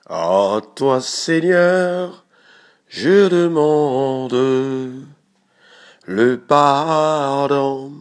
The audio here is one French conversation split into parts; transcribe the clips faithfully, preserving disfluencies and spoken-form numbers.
À toi, Seigneur, je demande le pardon.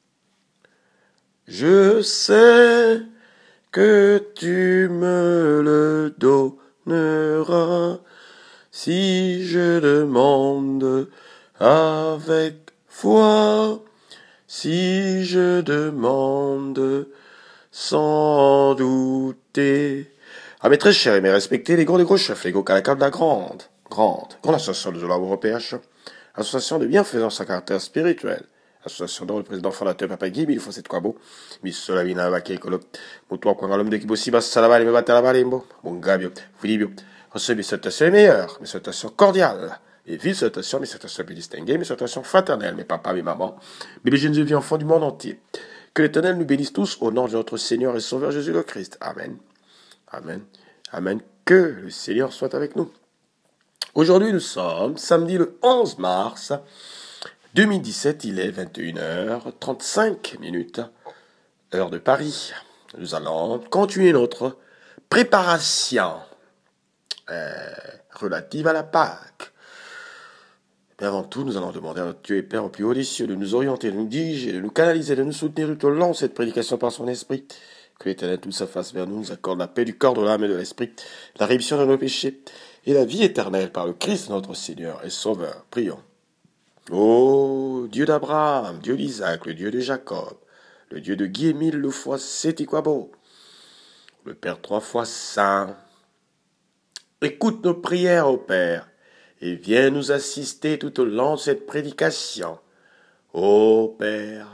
Je sais que tu me le donneras si je demande avec foi, si je demande sans douter. Ah, mais très cher et mais respectez les gros des gros chefs, les gros caractères de la grande, grande, grande association de l'amour au P H, association de bienfaisance à caractère spirituel, association dont le président fondateur Papa Guy, il faut c'est quoi beau, mais cela vient à vaquer colo, moutoir quoi l'homme de qui bossi basse salabale, me battre la balle, bon gabio, filibio, recevez cette station meilleure, mais cette station cordiale, et vive cette station, mais cette station plus distinguée, mais cette station fraternelle, mes papas, mes mamans, mes jeunes vieux enfants du monde entier. Que l'Éternel nous bénisse tous au nom de notre Seigneur et Sauveur Jésus le Christ. Amen. Amen. Amen. Que le Seigneur soit avec nous. Aujourd'hui, nous sommes samedi le onze mars deux mille dix-sept. Il est vingt et une heures trente-cinq minutes, heure de Paris. Nous allons continuer notre préparation euh, relative à la Pâque. Mais avant tout, nous allons demander à notre Dieu et Père au plus haut des cieux de nous orienter, de nous diriger, de nous canaliser, de nous soutenir tout au long de cette prédication par son esprit. Que l'Éternel tout sa face vers nous, nous accorde la paix du corps, de l'âme et de l'esprit, la rémission de nos péchés et la vie éternelle par le Christ notre Seigneur et Sauveur. Prions. Ô Dieu d'Abraham, Dieu d'Isaac, le Dieu de Jacob, le Dieu de Guy Émile, le fois Sétiquabo, le Père trois fois saint, écoute nos prières, ô Père, et viens nous assister tout au long de cette prédication. Ô Père,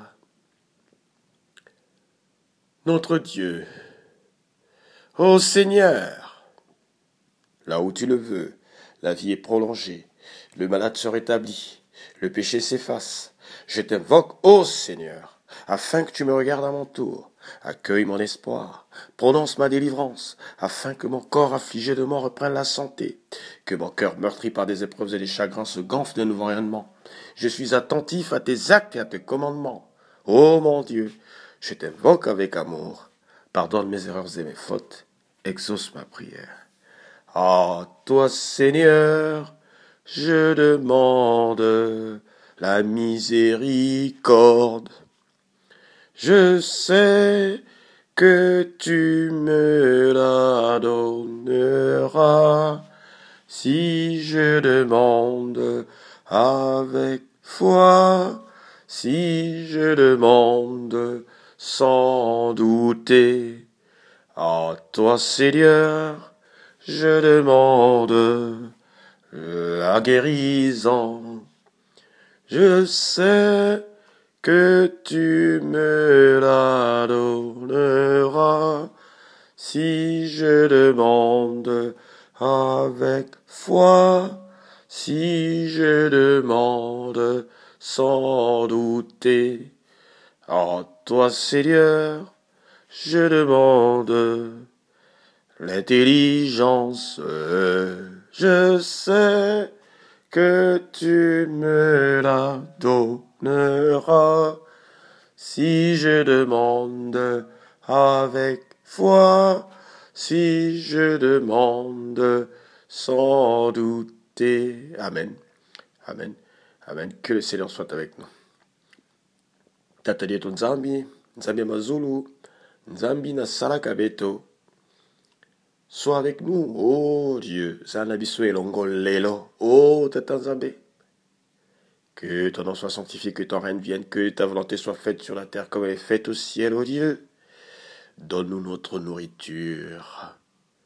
notre Dieu, ô Seigneur, là où tu le veux, la vie est prolongée, le malade se rétablit, le péché s'efface. Je t'invoque, ô Seigneur, afin que tu me regardes à mon tour, accueille mon espoir, prononce ma délivrance, afin que mon corps affligé de mort reprenne la santé, que mon cœur meurtri par des épreuves et des chagrins se gonfle de nouveaux rayonnements. Je suis attentif à tes actes et à tes commandements. Ô mon Dieu, je t'invoque avec amour, pardonne mes erreurs et mes fautes, exauce ma prière. À toi, Seigneur, je demande la miséricorde. Je sais que tu me la donneras si je demande avec foi, si je demande sans douter. À toi, Seigneur, je demande la guérison. Je sais que tu me la donneras si je demande avec foi, si je demande sans douter. À toi, Seigneur, je demande l'intelligence. Je sais que tu me la donneras si je demande avec foi, si je demande sans douter. Amen. Amen. Amen. Que le Seigneur soit avec nous. Tata yetu Nzambi, Nzambi Mazulu, Nzambi na Salakabeto. Sois avec nous, oh Dieu, Zanabiso Longo Lelo, oh Tata Nzambe. Que ton nom soit sanctifié, que ton règne vienne, que ta volonté soit faite sur la terre comme elle est faite au ciel, oh Dieu. Donne-nous notre nourriture.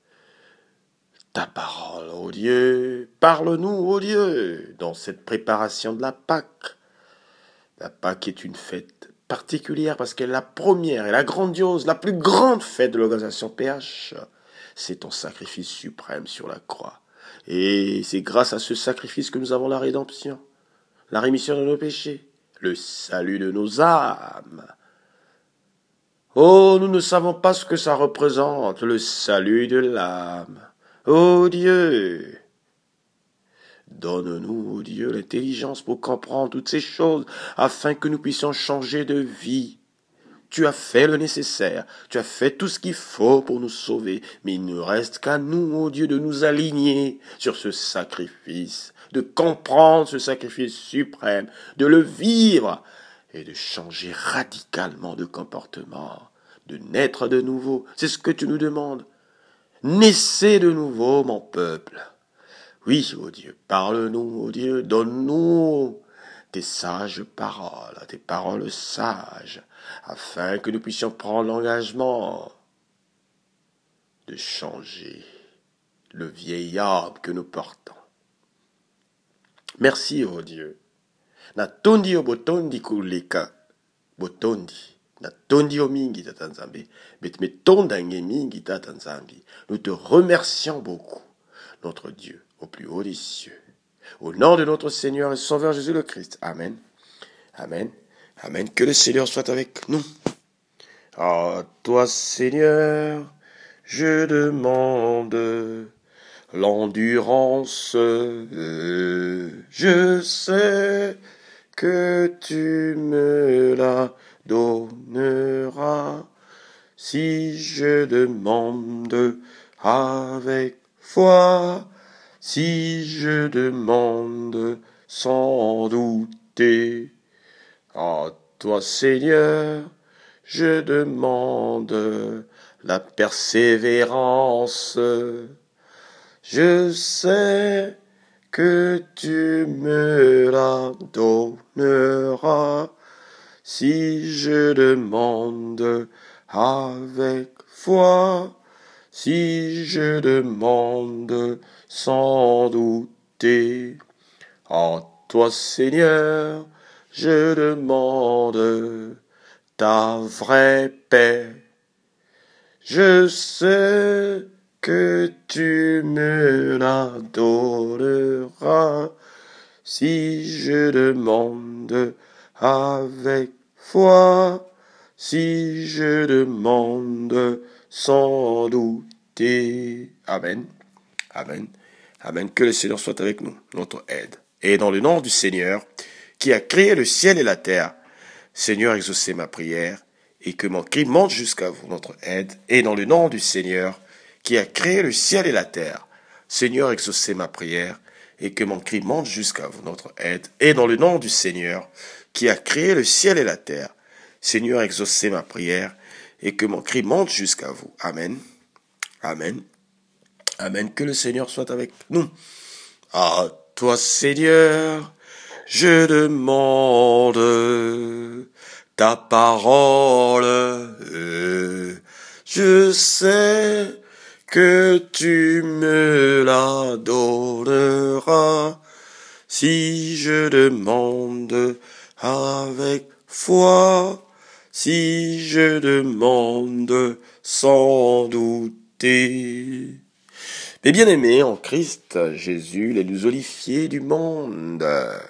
Ta parole, oh Dieu. Parle-nous, oh Dieu, dans cette préparation de la Pâque. La Pâque est une fête particulière parce qu'elle est la première et la grandiose, la plus grande fête de l'organisation P H. C'est ton sacrifice suprême sur la croix. Et c'est grâce à ce sacrifice que nous avons la rédemption, la rémission de nos péchés, le salut de nos âmes. Oh, nous ne savons pas ce que ça représente, le salut de l'âme. Oh Dieu, donne-nous, oh Dieu, l'intelligence pour comprendre toutes ces choses, afin que nous puissions changer de vie Tu as fait le nécessaire. Tu as fait tout ce qu'il faut pour nous sauver. Mais il ne reste qu'à nous, ô Dieu, de nous aligner sur ce sacrifice, de comprendre ce sacrifice suprême, de le vivre et de changer radicalement de comportement, de naître de nouveau. C'est ce que tu nous demandes. Naissez de nouveau, mon peuple. Oui, ô Dieu, parle-nous, ô Dieu, donne-nous tes sages paroles, tes paroles sages, afin que nous puissions prendre l'engagement de changer le vieil homme que nous portons. Merci, ô Dieu. Natondi o botondi kuleka, botondi. Natondi o mingi tata nzambe, bet me tondange mingi tata nzambe. Nous te remercions beaucoup, notre Dieu, au plus haut des cieux. Au nom de notre Seigneur et Sauveur Jésus le Christ. Amen. Amen. Amen. Que le Seigneur soit avec nous. À toi, Seigneur, je demande l'endurance. Je sais que tu me la donneras si je demande avec foi. Si je demande sans douter, à toi Seigneur, je demande la persévérance. Je sais que tu me la donneras si je demande avec foi. Si je demande sans douter, à toi Seigneur, je demande ta vraie paix. Je sais que tu me la donneras si je demande avec foi. Si je demande sans douter. Amen. Amen. Amen. Que le Seigneur soit avec nous, notre aide. Et dans le nom du Seigneur, qui a créé le ciel et la terre, Seigneur, exaucez ma prière, et que mon cri monte jusqu'à vous, notre aide. Et dans le nom du Seigneur, qui a créé le ciel et la terre, Seigneur, exaucez ma prière, et que mon cri monte jusqu'à vous, notre aide. Et dans le nom du Seigneur, qui a créé le ciel et la terre, Seigneur, exaucez ma prière, et que mon cri monte jusqu'à vous. Amen. Amen. Amen. Que le Seigneur soit avec nous. À toi, Seigneur, je demande ta parole. Je sais que tu me la donneras si je demande avec foi. Si je demande sans douter. Mes bien-aimés en Christ Jésus, les oliviers du monde.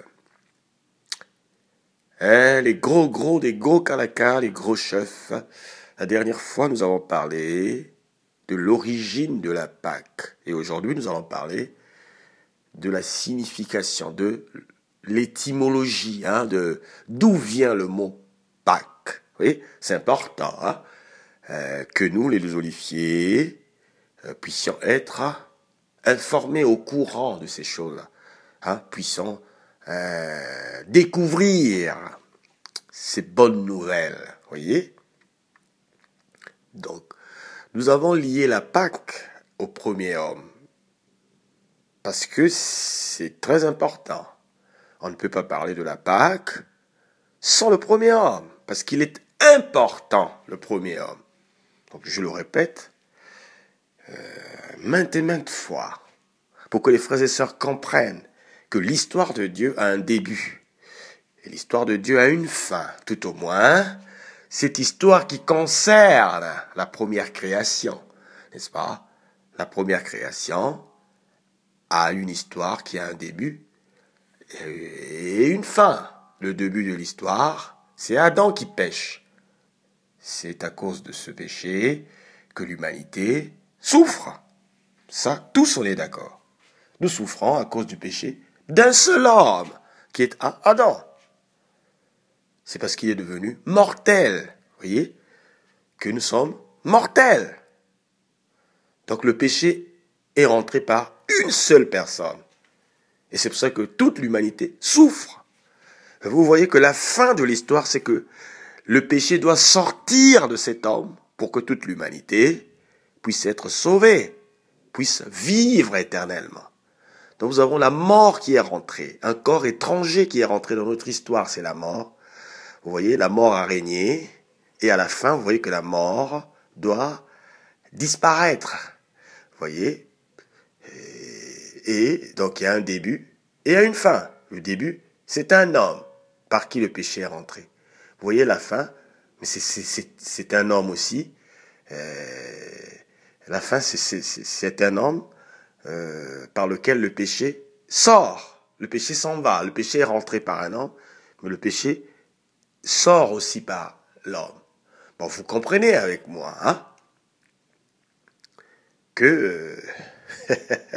Hein, les gros gros, des gros calakas, les gros chefs. La dernière fois, nous avons parlé de l'origine de la Pâque. Et aujourd'hui, nous allons parler de la signification, de l'étymologie, hein, de d'où vient le mot Pâque. Oui, c'est important hein, euh, que nous, les oliviers, euh, puissions être hein, informés au courant de ces choses-là, hein, puissions euh, découvrir ces bonnes nouvelles, voyez. Donc, nous avons lié la Pâque au premier homme, parce que c'est très important. On ne peut pas parler de la Pâque sans le premier homme, parce qu'il est important, le premier homme. Donc je le répète, euh, maintes et maintes fois, pour que les frères et sœurs comprennent que l'histoire de Dieu a un début, et l'histoire de Dieu a une fin, tout au moins, cette histoire qui concerne la première création, n'est-ce pas? La première création a une histoire qui a un début et une fin. Le début de l'histoire, c'est Adam qui pêche. C'est à cause de ce péché que l'humanité souffre. Ça, tous on est d'accord. Nous souffrons à cause du péché d'un seul homme, qui est Adam. C'est parce qu'il est devenu mortel. voyez, que nous sommes mortels. Donc le péché est rentré par une seule personne. Et c'est pour ça que toute l'humanité souffre. Vous voyez que la fin de l'histoire, c'est que le péché doit sortir de cet homme pour que toute l'humanité puisse être sauvée, puisse vivre éternellement. Donc nous avons la mort qui est rentrée, un corps étranger qui est rentré dans notre histoire, c'est la mort. Vous voyez, la mort a régné, et à la fin, vous voyez que la mort doit disparaître. Vous voyez, et, et donc il y a un début et il y a une fin. Le début, c'est un homme par qui le péché est rentré. Vous voyez la fin, mais c'est, c'est, c'est, c'est un homme aussi. Euh, la fin, c'est, c'est, c'est un homme euh, par lequel le péché sort. Le péché s'en va. Le péché est rentré par un homme, mais le péché sort aussi par l'homme. Bon, vous comprenez avec moi, hein, que euh,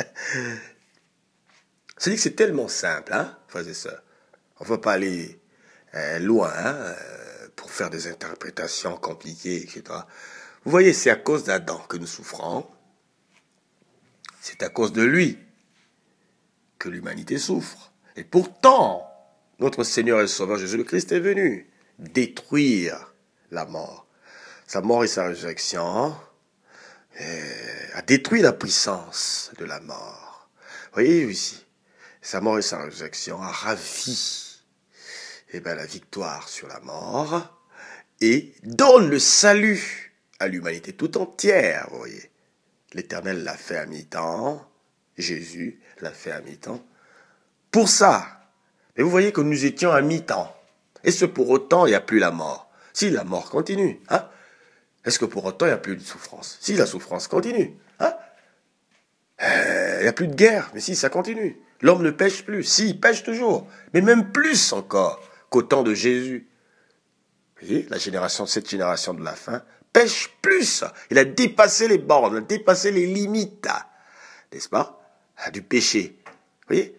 c'est-à-dire que c'est tellement simple, hein, frères et sœurs. On ne va pas aller euh, loin hein, euh, pour faire des interprétations compliquées, et cetera. Vous voyez, c'est à cause d'Adam que nous souffrons. C'est à cause de lui que l'humanité souffre. Et pourtant, notre Seigneur et Sauveur Jésus-Christ est venu détruire la mort. Sa mort et sa résurrection euh, a détruit la puissance de la mort. Vous voyez ici, sa mort et sa résurrection a ravi eh bien, la victoire sur la mort et donne le salut à l'humanité tout entière, vous voyez. L'Éternel l'a fait à mi-temps, Jésus l'a fait à mi-temps. Pour ça, mais vous voyez que nous étions à mi-temps. Est-ce que pour autant, il n'y a plus la mort? Si la mort continue, hein? Est-ce que pour autant, il n'y a plus de souffrance? Si la souffrance continue, hein? Euh, il n'y a plus de guerre, mais si, ça continue. L'homme ne pêche plus. Si, il pêche toujours. Mais même plus encore qu'au temps de Jésus. Vous voyez, la génération, cette génération de la fin, pêche plus. Il a dépassé les bornes, il a dépassé les limites, n'est-ce pas, du péché. Vous voyez?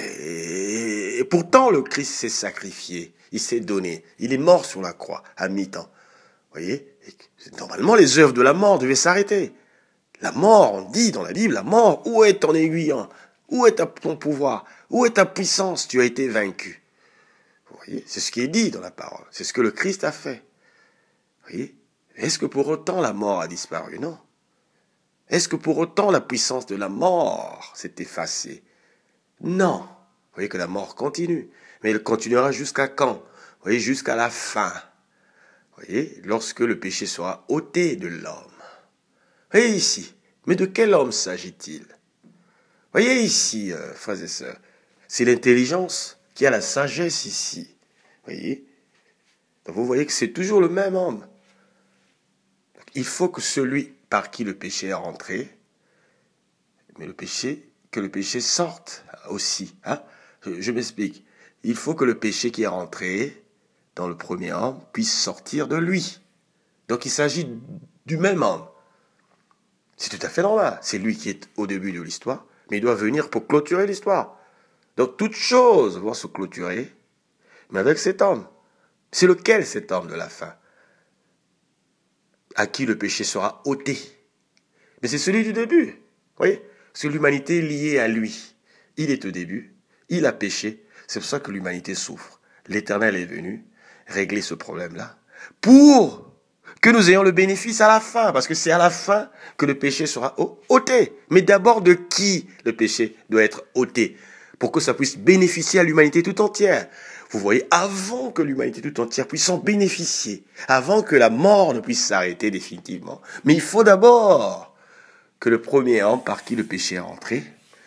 Et, et pourtant, le Christ s'est sacrifié. Il s'est donné. Il est mort sur la croix, à mi-temps. Vous voyez? Et normalement, les œuvres de la mort devaient s'arrêter. La mort, on dit dans la Bible, la mort, où est ton aiguillon? Où est ton pouvoir? Où est ta puissance? Tu as été vaincu. Vous voyez? C'est ce qui est dit dans la parole. C'est ce que le Christ a fait. Vous voyez? Est-ce que pour autant la mort a disparu? Non. Est-ce que pour autant la puissance de la mort s'est effacée? Non. Vous voyez que la mort continue. Mais elle continuera jusqu'à quand? Vous voyez, jusqu'à la fin. Vous voyez, lorsque le péché sera ôté de l'homme. Voyez ici, mais de quel homme s'agit-il? Voyez ici, euh, frères et sœurs, c'est l'intelligence qui a la sagesse ici. Voyez? Donc vous voyez que c'est toujours le même homme. Donc, il faut que celui par qui le péché est rentré, mais le péché, que le péché sorte aussi. Hein? Je, je m'explique. Il faut que le péché qui est rentré dans le premier homme puisse sortir de lui. Donc il s'agit du même homme. C'est tout à fait normal. C'est lui qui est au début de l'histoire, mais il doit venir pour clôturer l'histoire. Donc toutes choses vont se clôturer, mais avec cet homme. C'est lequel cet homme de la fin? À qui le péché sera ôté? Mais c'est celui du début. Vous voyez? Parce que l'humanité est liée à lui. Il est au début, il a péché, c'est pour ça que l'humanité souffre. L'Éternel est venu régler ce problème-là pour que nous ayons le bénéfice à la fin, parce que c'est à la fin que le péché sera ôté. Mais d'abord, de qui le péché doit être ôté? Pour que ça puisse bénéficier à l'humanité tout entière. Vous voyez, avant que l'humanité tout entière puisse en bénéficier, avant que la mort ne puisse s'arrêter définitivement. Mais il faut d'abord que le premier homme par qui le péché est rentré,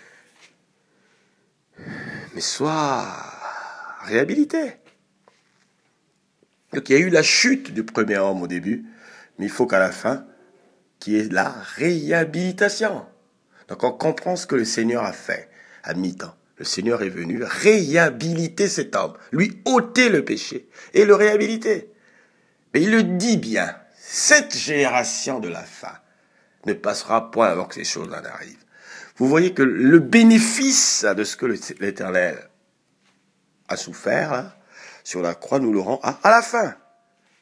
mais soit réhabilité. Donc il y a eu la chute du premier homme au début, mais il faut qu'à la fin, qu'il y ait la réhabilitation. Donc on comprend ce que le Seigneur a fait à mi-temps. Le Seigneur est venu réhabiliter cet homme, lui ôter le péché et le réhabiliter. Mais il le dit bien, cette génération de la fin ne passera point avant que ces choses-là n'arrivent. Vous voyez que le bénéfice de ce que l'Éternel a souffert là, sur la croix, nous l'aurons à, à la fin.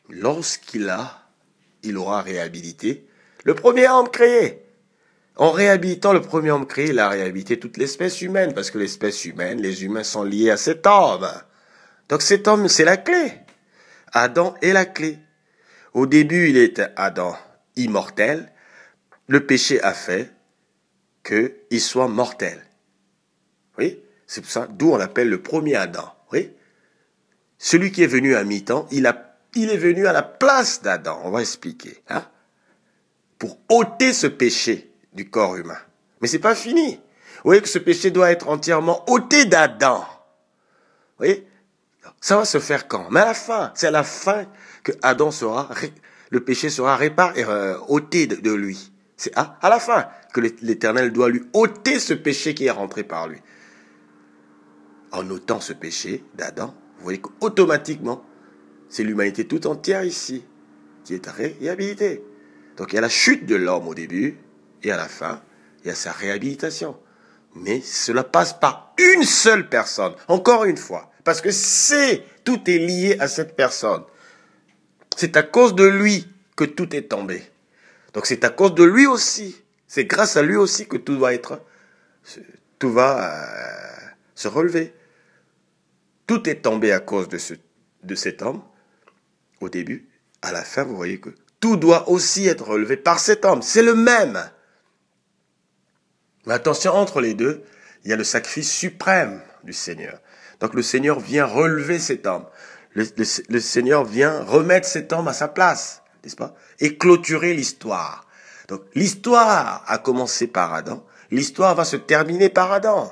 lorsqu'il a, il aura réhabilité le premier homme créé. En réhabilitant le premier homme créé, il a réhabilité toute l'espèce humaine, parce que l'espèce humaine, les humains sont liés à cet homme. Donc cet homme, c'est la clé. Adam est la clé. Au début, il était Adam immortel. Le péché a fait qu'il soit mortel. Oui, c'est pour ça, d'où on l'appelle le premier Adam. Oui, celui qui est venu à mi-temps, il, a, il est venu à la place d'Adam. On va expliquer. Hein, pour ôter ce péché du corps humain. Mais c'est pas fini. Vous voyez que ce péché doit être entièrement ôté d'Adam. Vous voyez, ça va se faire quand? Mais à la fin, c'est à la fin que Adam sera, le péché sera réparé, euh, ôté de, de lui. C'est à, à la fin que l'Éternel doit lui ôter ce péché qui est rentré par lui. En ôtant ce péché d'Adam, vous voyez qu'automatiquement, c'est l'humanité tout entière ici qui est réhabilitée. Donc il y a la chute de l'homme au début, et à la fin, il y a sa réhabilitation. Mais cela passe par une seule personne, encore une fois, parce que c'est, tout est lié à cette personne. C'est à cause de lui que tout est tombé. Donc c'est à cause de lui aussi, c'est grâce à lui aussi que tout va être, tout va euh, se relever. Tout est tombé à cause de, ce, de cet homme, au début. À la fin, vous voyez que tout doit aussi être relevé par cet homme. C'est le même. Mais attention, entre les deux, il y a le sacrifice suprême du Seigneur. Donc le Seigneur vient relever cet homme. Le, le, le Seigneur vient remettre cet homme à sa place, n'est-ce pas? Et clôturer l'histoire. Donc l'histoire a commencé par Adam. L'histoire va se terminer par Adam.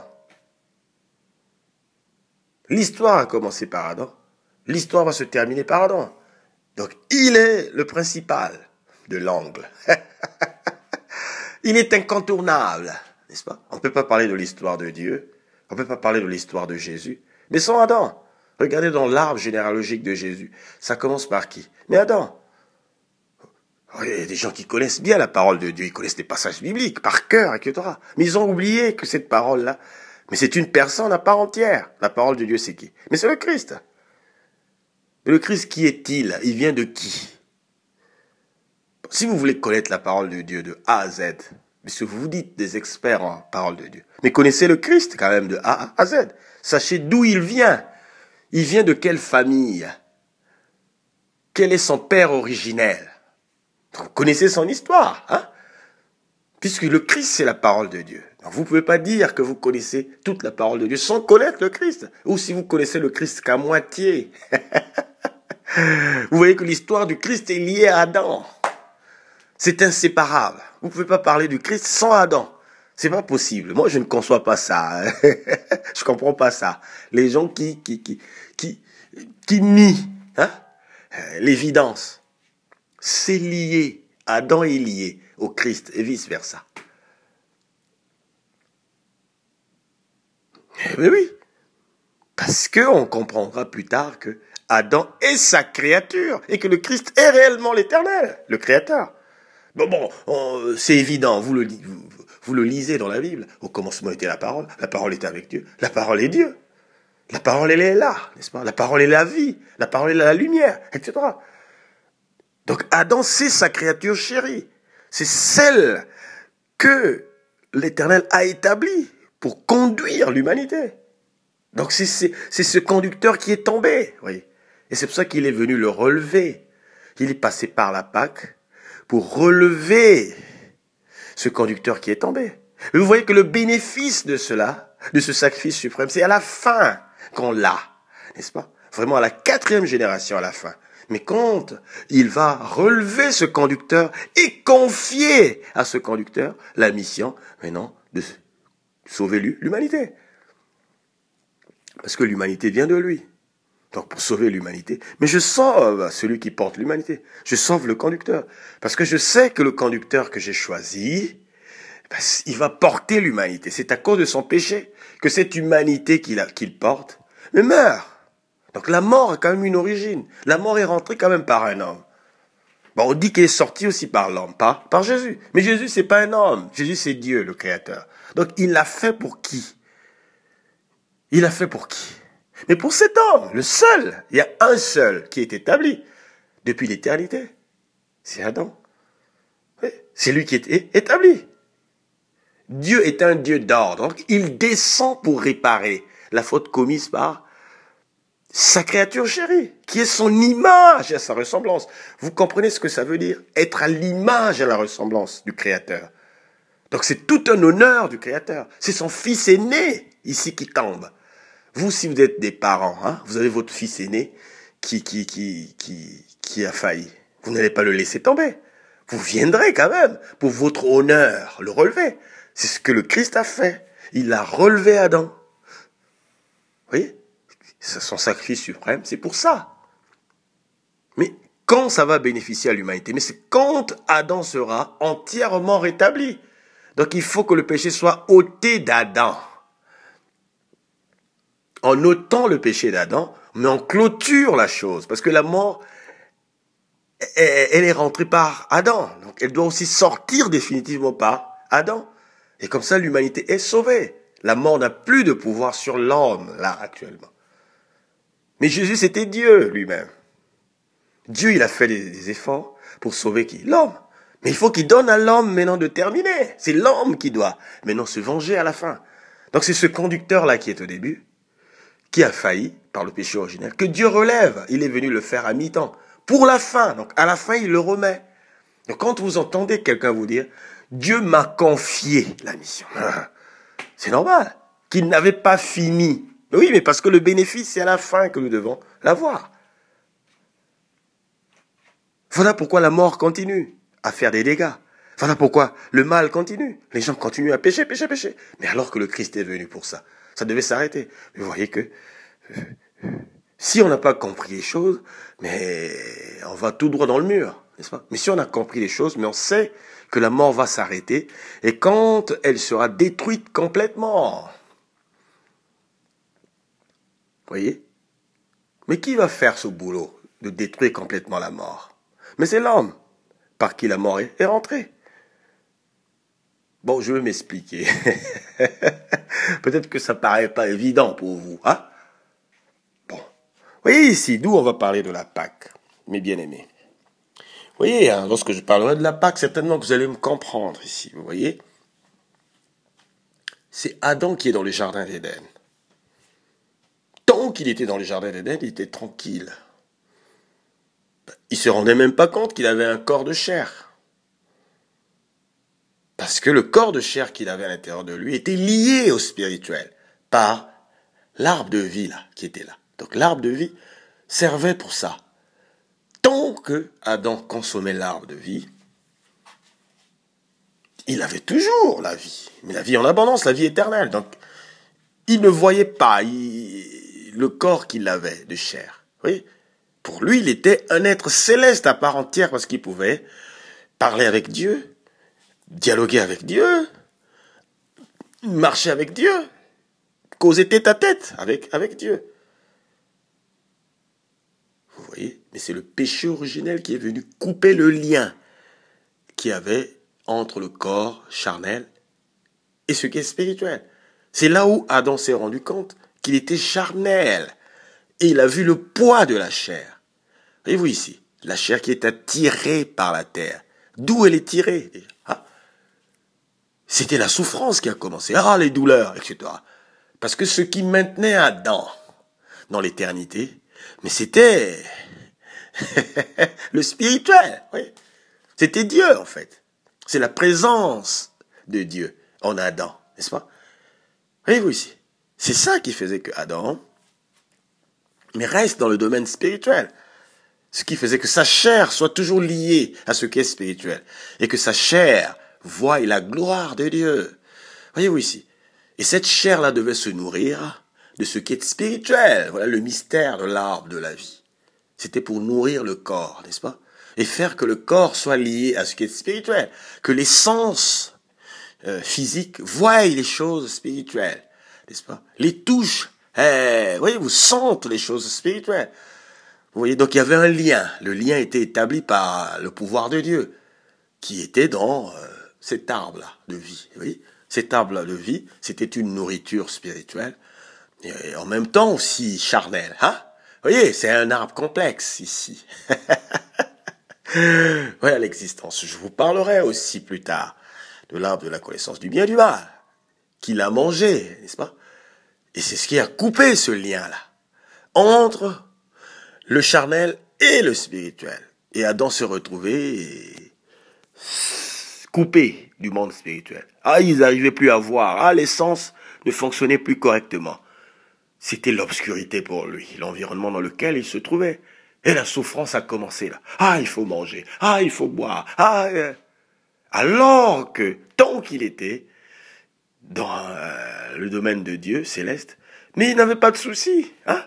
L'histoire a commencé par Adam. L'histoire va se terminer par Adam. Donc, il est le principal de l'angle. Il est incontournable, n'est-ce pas? On ne peut pas parler de l'histoire de Dieu. On ne peut pas parler de l'histoire de Jésus. Mais sans Adam. Regardez dans l'arbre généalogique de Jésus. Ça commence par qui? Mais Adam. Il y a des gens qui connaissent bien la parole de Dieu. Ils connaissent des passages bibliques par cœur, et cetera. Mais ils ont oublié que cette parole-là, mais c'est une personne à part entière. La parole de Dieu, c'est qui? Mais c'est le Christ. Mais le Christ, qui est-il? Il vient de qui? Si vous voulez connaître la parole de Dieu de A à Z, puisque vous vous dites des experts en parole de Dieu, mais connaissez le Christ quand même de A à Z. Sachez d'où il vient. Il vient de quelle famille? Quel est son père originel? Vous connaissez son histoire, hein? Puisque le Christ, c'est la parole de Dieu. Donc vous ne pouvez pas dire que vous connaissez toute la parole de Dieu sans connaître le Christ. Ou si vous connaissez le Christ qu'à moitié. Vous voyez que l'histoire du Christ est liée à Adam. C'est inséparable. Vous ne pouvez pas parler du Christ sans Adam. C'est pas possible. Moi, je ne conçois pas ça. Je comprends pas ça. Les gens qui, qui, qui, qui, qui nient, hein, l'évidence. C'est lié. Adam est lié au Christ et vice versa. Mais oui. Parce qu'on comprendra plus tard que Adam est sa créature et que le Christ est réellement l'Éternel, le Créateur. Bon, bon, on, c'est évident, vous le, vous, vous le lisez dans la Bible. Au commencement était la parole, la parole était avec Dieu, la parole est Dieu. La parole, elle est là, n'est-ce pas? La parole est la vie, la parole est la lumière, et cetera. Donc Adam, c'est sa créature chérie. C'est celle que l'Éternel a établie pour conduire l'humanité. Donc c'est, c'est, c'est ce conducteur qui est tombé, oui. Et c'est pour ça qu'il est venu le relever. Il est passé par la Pâque pour relever ce conducteur qui est tombé. Mais vous voyez que le bénéfice de cela, de ce sacrifice suprême, c'est à la fin qu'on l'a, n'est-ce pas? Vraiment à la quatrième génération à la fin. Mais quand il va relever ce conducteur et confier à ce conducteur la mission, maintenant, de sauver l'humanité. Parce que l'humanité vient de lui. Donc pour sauver l'humanité. Mais je sauve celui qui porte l'humanité. Je sauve le conducteur. Parce que je sais que le conducteur que j'ai choisi, ben, il va porter l'humanité. C'est à cause de son péché que cette humanité qu'il a, qu'il porte, mais meurt. Donc la mort a quand même une origine. La mort est rentrée quand même par un homme. Bon, on dit qu'il est sorti aussi par l'homme, pas par Jésus. Mais Jésus, c'est pas un homme. Jésus, c'est Dieu, le Créateur. Donc il l'a fait pour qui? Il l'a fait pour qui? Mais pour cet homme, le seul. Il y a un seul qui est établi. depuis l'éternité. C'est Adam. Oui, c'est lui qui est établi. Dieu est un Dieu d'ordre. Donc, il descend pour réparer la faute commise par sa créature chérie, qui est son image et sa ressemblance. Vous comprenez ce que ça veut dire? Être à l'image et à la ressemblance du Créateur. Donc, c'est tout un honneur du Créateur. C'est son fils aîné, ici, qui tombe. Vous, si vous êtes des parents, hein, vous avez votre fils aîné qui, qui, qui, qui, qui a failli. Vous n'allez pas le laisser tomber. Vous viendrez quand même pour votre honneur, le relever. C'est ce que le Christ a fait. Il a relevé Adam. Vous voyez? C'est son sacrifice suprême, c'est pour ça. Mais quand ça va bénéficier à l'humanité? Mais c'est quand Adam sera entièrement rétabli. Donc il faut que le péché soit ôté d'Adam. En ôtant le péché d'Adam, mais on clôture la chose. Parce que la mort, elle est rentrée par Adam. Donc elle doit aussi sortir définitivement par Adam. Et comme ça, l'humanité est sauvée. La mort n'a plus de pouvoir sur l'homme, là, actuellement. Mais Jésus, c'était Dieu lui-même. Dieu, il a fait des, des efforts pour sauver qui? L'homme. Mais il faut qu'il donne à l'homme maintenant de terminer. C'est l'homme qui doit maintenant se venger à la fin. Donc c'est ce conducteur-là qui est au début, qui a failli par le péché originel, que Dieu relève. Il est venu le faire à mi-temps. Pour la fin. Donc à la fin, il le remet. Donc quand vous entendez quelqu'un vous dire, Dieu m'a confié la mission. C'est normal. Qu'il n'avait pas fini. Oui, mais parce que le bénéfice, c'est à la fin que nous devons l'avoir. Voilà pourquoi la mort continue à faire des dégâts. Voilà pourquoi le mal continue. Les gens continuent à pécher, pécher, pécher. Mais alors que le Christ est venu pour ça, ça devait s'arrêter. Mais vous voyez que euh, si on n'a pas compris les choses, mais on va tout droit dans le mur, n'est-ce pas? Mais si on a compris les choses, mais on sait que la mort va s'arrêter, et quand elle sera détruite complètement, vous voyez? Mais qui va faire ce boulot de détruire complètement la mort? Mais c'est l'homme par qui la mort est, est rentrée. Bon, je vais m'expliquer. Peut-être que ça paraît pas évident pour vous, hein? Bon. Vous voyez ici, d'où on va parler de la Pâque, mes bien-aimés. Vous voyez, hein, lorsque je parlerai de la Pâque, certainement que vous allez me comprendre ici, vous voyez. C'est Adam qui est dans le jardin d'Éden. Tant qu'il était dans le jardin d'Éden, il était tranquille. Il se rendait même pas compte qu'il avait un corps de chair. Parce que le corps de chair qu'il avait à l'intérieur de lui était lié au spirituel par l'arbre de vie là, qui était là. Donc l'arbre de vie servait pour ça. Tant que Adam consommait l'arbre de vie, il avait toujours la vie. Mais la vie en abondance, la vie éternelle. Donc il ne voyait pas il, le corps qu'il avait de chair. Oui. Pour lui, il était un être céleste à part entière parce qu'il pouvait parler avec Dieu, dialoguer avec Dieu, marcher avec Dieu, causer tête à tête avec, avec Dieu. Vous voyez? Mais c'est le péché originel qui est venu couper le lien qu'il y avait entre le corps charnel et ce qui est spirituel. C'est là où Adam s'est rendu compte qu'il était charnel. Et il a vu le poids de la chair. Voyez-vous ici, la chair qui est attirée par la terre. D'où elle est tirée déjà, hein? C'était la souffrance qui a commencé. Ah, les douleurs, et cetera. Parce que ce qui maintenait Adam dans l'éternité, mais c'était le spirituel. Oui. C'était Dieu, en fait. C'est la présence de Dieu en Adam, n'est-ce pas? Voyez-vous ici, c'est ça qui faisait que Adam, mais reste dans le domaine spirituel. Ce qui faisait que sa chair soit toujours liée à ce qui est spirituel. Et que sa chair voie la gloire de Dieu. Voyez-vous ici. Et cette chair-là devait se nourrir de ce qui est spirituel. Voilà le mystère de l'arbre de la vie. C'était pour nourrir le corps, n'est-ce pas? Et faire que le corps soit lié à ce qui est spirituel. Que les sens euh, physiques voient les choses spirituelles, n'est-ce pas? Les touches, eh, voyez, vous sentez les choses spirituelles. Vous voyez, donc il y avait un lien. Le lien était établi par le pouvoir de Dieu, qui était dans euh, cet arbre-là de vie. Vous voyez, cet arbre-là de vie, c'était une nourriture spirituelle, et en même temps aussi charnelle. Hein? Vous voyez, c'est un arbre complexe ici. Voilà l'existence. Je vous parlerai aussi plus tard de l'arbre de la connaissance du bien et du mal, qu'il a mangé, n'est-ce pas? Et c'est ce qui a coupé ce lien-là, entre le charnel et le spirituel. Et Adam se retrouvait coupé du monde spirituel. Ah, ils n'arrivaient plus à voir. Ah, les sens ne fonctionnaient plus correctement. C'était l'obscurité pour lui, l'environnement dans lequel il se trouvait. Et la souffrance a commencé là. Ah, il faut manger. Ah, il faut boire. Ah, euh... alors que tant qu'il était dans euh, le domaine de Dieu céleste, mais il n'avait pas de souci, hein?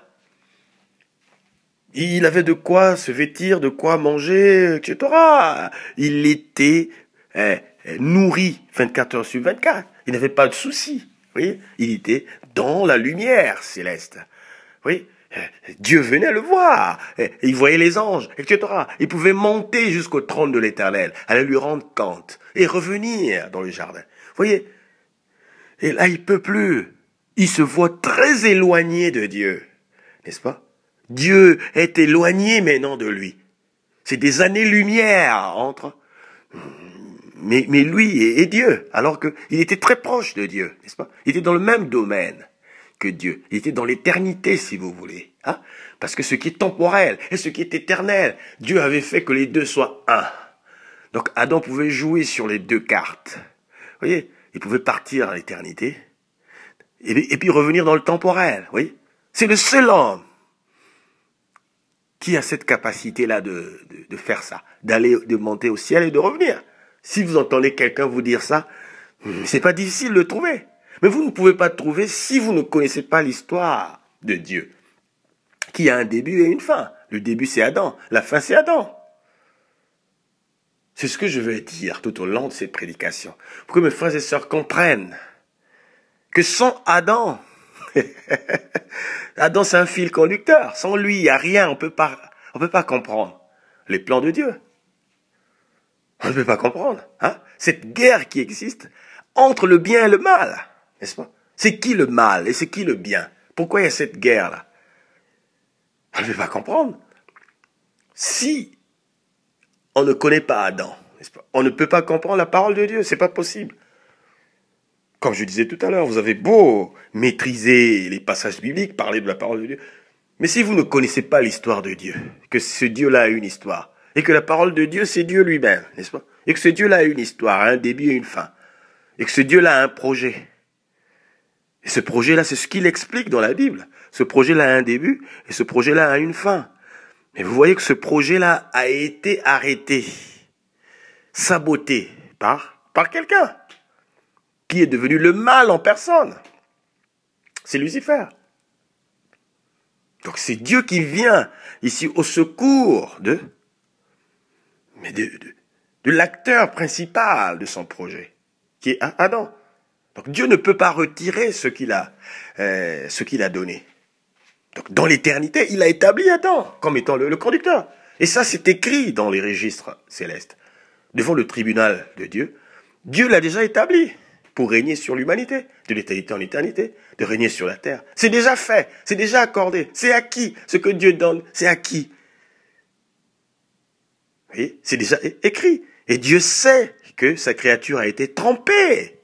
Il avait de quoi se vêtir, de quoi manger, et cetera. Il était eh, nourri vingt-quatre heures sur vingt-quatre. Il n'avait pas de souci. Oui, il était dans la lumière céleste. Oui, Dieu venait le voir. Il voyait les anges, et cetera. Il pouvait monter jusqu'au trône de l'Éternel, aller lui rendre compte et revenir dans le jardin. Vous voyez? Et là, il peut plus. Il se voit très éloigné de Dieu, n'est-ce pas? Dieu est éloigné maintenant de lui. C'est des années-lumière entre mais, mais lui et, et Dieu, alors qu'il était très proche de Dieu, n'est-ce pas? Il était dans le même domaine que Dieu. Il était dans l'éternité, si vous voulez. Hein? Parce que ce qui est temporel et ce qui est éternel, Dieu avait fait que les deux soient un. Donc Adam pouvait jouer sur les deux cartes. Vous voyez? Il pouvait partir à l'éternité et, et puis revenir dans le temporel. Vous voyez? C'est le seul homme qui a cette capacité-là de, de, de faire ça, d'aller, de monter au ciel et de revenir. Si vous entendez quelqu'un vous dire ça, c'est pas difficile de le trouver. Mais vous ne pouvez pas le trouver si vous ne connaissez pas l'histoire de Dieu, qui a un début et une fin. Le début, c'est Adam. La fin, c'est Adam. C'est ce que je vais dire tout au long de cette prédication, pour que mes frères et sœurs comprennent que sans Adam, Adam, c'est un fil conducteur. Sans lui, il n'y a rien. On peut pas, on peut pas comprendre les plans de Dieu. On ne peut pas comprendre, hein? Cette guerre qui existe entre le bien et le mal, n'est-ce pas? C'est qui le mal et c'est qui le bien? Pourquoi il y a cette guerre-là? On ne peut pas comprendre. Si on ne connaît pas Adam, n'est-ce pas? On ne peut pas comprendre la parole de Dieu, c'est pas possible. Comme je disais tout à l'heure, vous avez beau maîtriser les passages bibliques, parler de la parole de Dieu, mais si vous ne connaissez pas l'histoire de Dieu, que ce Dieu-là a une histoire, et que la parole de Dieu, c'est Dieu lui-même, n'est-ce pas? Et que ce Dieu-là a une histoire, un début et une fin. Et que ce Dieu-là a un projet. Et ce projet-là, c'est ce qu'il explique dans la Bible. Ce projet-là a un début, et ce projet-là a une fin. Mais vous voyez que ce projet-là a été arrêté, saboté par, par quelqu'un qui est devenu le mal en personne. C'est Lucifer. Donc c'est Dieu qui vient ici au secours de, mais de, de, de l'acteur principal de son projet, qui est Adam. Donc Dieu ne peut pas retirer ce qu'il a, euh, ce qu'il a donné. Donc dans l'éternité, il a établi Adam comme étant le, le conducteur. Et ça, c'est écrit dans les registres célestes. Devant le tribunal de Dieu, Dieu l'a déjà établi pour régner sur l'humanité, de l'éternité en éternité, de régner sur la terre. C'est déjà fait, c'est déjà accordé, c'est acquis. Ce que Dieu donne, c'est acquis. Vous voyez, c'est déjà écrit. Et Dieu sait que sa créature a été trompée.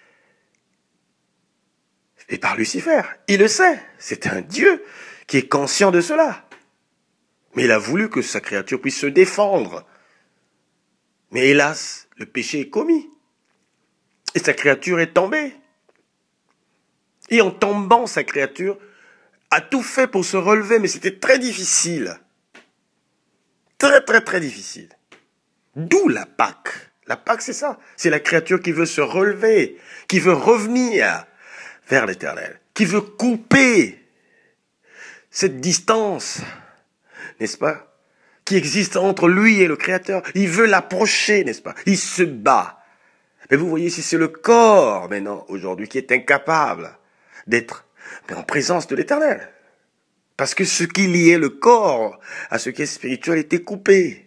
Et par Lucifer, il le sait. C'est un Dieu qui est conscient de cela. Mais il a voulu que sa créature puisse se défendre. Mais hélas, le péché est commis. Et sa créature est tombée. Et en tombant, sa créature a tout fait pour se relever, mais c'était très difficile. Très, très, très difficile. D'où la Pâque. La Pâque, c'est ça. C'est la créature qui veut se relever, qui veut revenir vers l'Éternel, qui veut couper cette distance, n'est-ce pas, qui existe entre lui et le Créateur. Il veut l'approcher, n'est-ce pas? Il se bat. Mais vous voyez, si c'est le corps, maintenant, aujourd'hui, qui est incapable d'être en présence de l'Éternel. Parce que ce qui liait le corps à ce qui est spirituel était coupé.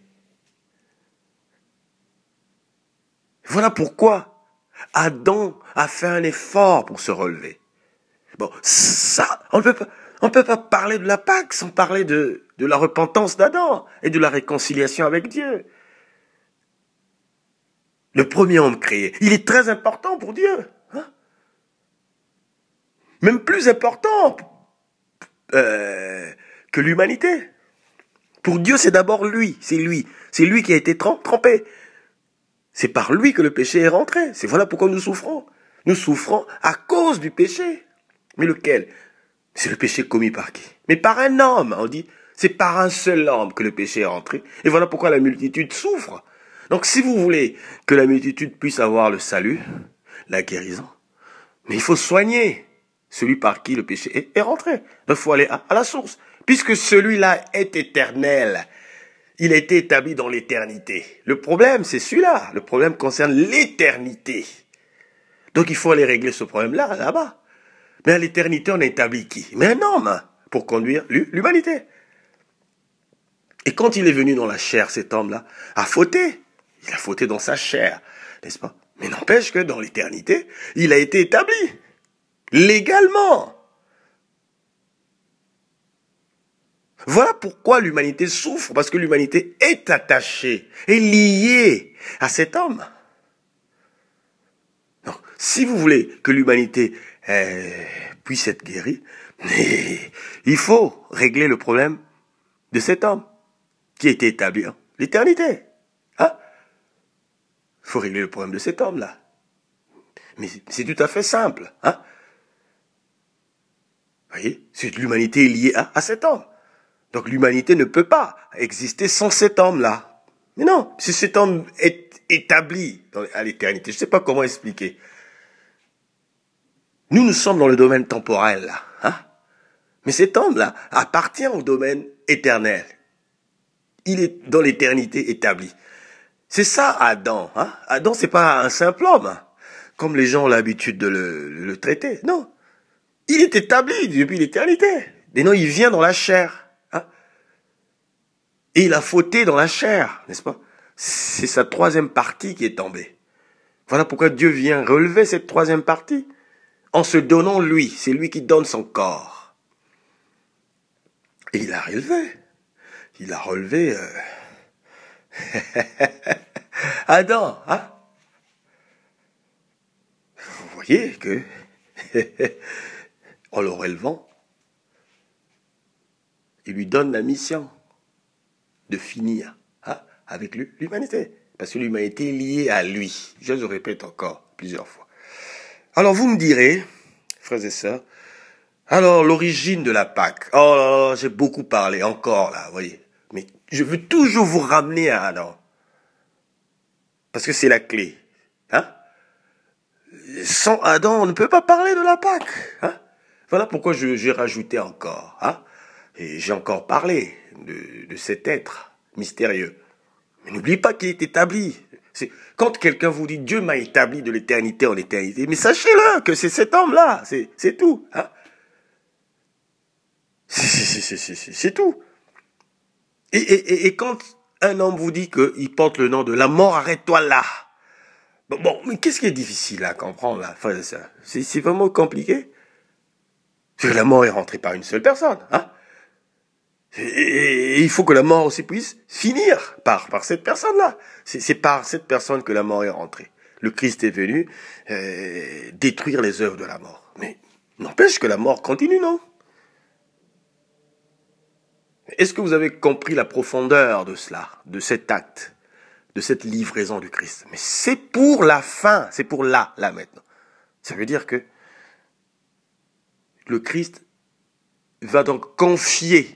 Voilà pourquoi Adam a fait un effort pour se relever. Bon, ça, on ne peut pas, on peut pas parler de la Pâque sans parler de, de la repentance d'Adam et de la réconciliation avec Dieu. le premier homme créé, il est très important pour Dieu. Hein? Même plus important euh, que l'humanité. Pour Dieu, c'est d'abord lui, c'est lui. C'est lui qui a été trempé. C'est par lui que le péché est rentré. C'est voilà pourquoi nous souffrons. Nous souffrons à cause du péché. Mais lequel? C'est le péché commis par qui? Mais par un homme. On dit, c'est par un seul homme que le péché est rentré. Et voilà pourquoi la multitude souffre. Donc si vous voulez que la multitude puisse avoir le salut, la guérison, mais il faut soigner celui par qui le péché est, est rentré. Donc il faut aller à, à la source. Puisque celui-là est éternel, il a été établi dans l'éternité. Le problème, c'est celui-là. Le problème concerne l'éternité. Donc il faut aller régler ce problème-là, là-bas. Mais à l'éternité, on a établi qui? Mais un homme, pour conduire l'humanité. Et quand il est venu dans la chair, cet homme-là a fauté. Il a fauté dans sa chair, n'est-ce pas? Mais n'empêche que dans l'éternité, il a été établi. Légalement. Voilà pourquoi l'humanité souffre, parce que l'humanité est attachée, est liée à cet homme. Donc, si vous voulez que l'humanité euh, puisse être guérie, mais il faut régler le problème de cet homme qui a été établi en l'éternité. Hein? Il faut régler le problème de cet homme-là. Mais c'est tout à fait simple. Hein? Vous voyez? L'humanité est liée à, à cet homme. Donc l'humanité ne peut pas exister sans cet homme-là. Mais non, si cet homme est établi dans, à l'éternité, je ne sais pas comment expliquer. Nous, nous sommes dans le domaine temporel, là. Hein? Mais cet homme-là appartient au domaine éternel. Il est dans l'éternité établi. C'est ça, Adam. Hein? Adam, c'est pas un simple homme, hein, comme les gens ont l'habitude de le, le traiter. Non. Il est établi depuis l'éternité. Mais non, il vient dans la chair. Et il a fauté dans la chair, n'est-ce pas? C'est sa troisième partie qui est tombée. Voilà pourquoi Dieu vient relever cette troisième partie. En se donnant lui, c'est lui qui donne son corps. Et il a relevé. Il a relevé... Euh... Adam, hein? Vous voyez que... en le relevant, il lui donne la mission de finir hein, avec l'humanité. Parce que l'humanité est liée à lui. Je le répète encore plusieurs fois. Alors vous me direz, frères et sœurs, alors l'origine de la Pâque. Oh là là, j'ai beaucoup parlé encore là, vous voyez. Mais je veux toujours vous ramener à Adam. Parce que c'est la clé. Hein? Sans Adam, on ne peut pas parler de la Pâque. Hein? Voilà pourquoi j'ai rajouté encore. Hein? Et j'ai encore parlé de, de cet être mystérieux. Mais n'oubliez pas qu'il est établi. C'est, quand quelqu'un vous dit « Dieu m'a établi de l'éternité en éternité », mais sachez-le que c'est cet homme-là, c'est, c'est tout. Hein? C'est, c'est, c'est, c'est, c'est, c'est tout. Et, et, et quand un homme vous dit qu'il porte le nom de la mort, arrête-toi là. Bon, bon mais qu'est-ce qui est difficile à comprendre là, frère et sœur? C'est, c'est vraiment compliqué. Parce que la mort est rentrée par une seule personne. Hein? Et il faut que la mort aussi puisse finir par, par cette personne-là. C'est, c'est par cette personne que la mort est rentrée. Le Christ est venu euh, détruire les œuvres de la mort. Mais n'empêche que la mort continue, non? Est-ce que vous avez compris la profondeur de cela, de cet acte, de cette livraison du Christ? Mais c'est pour la fin, c'est pour là, là maintenant. Ça veut dire que le Christ va donc confier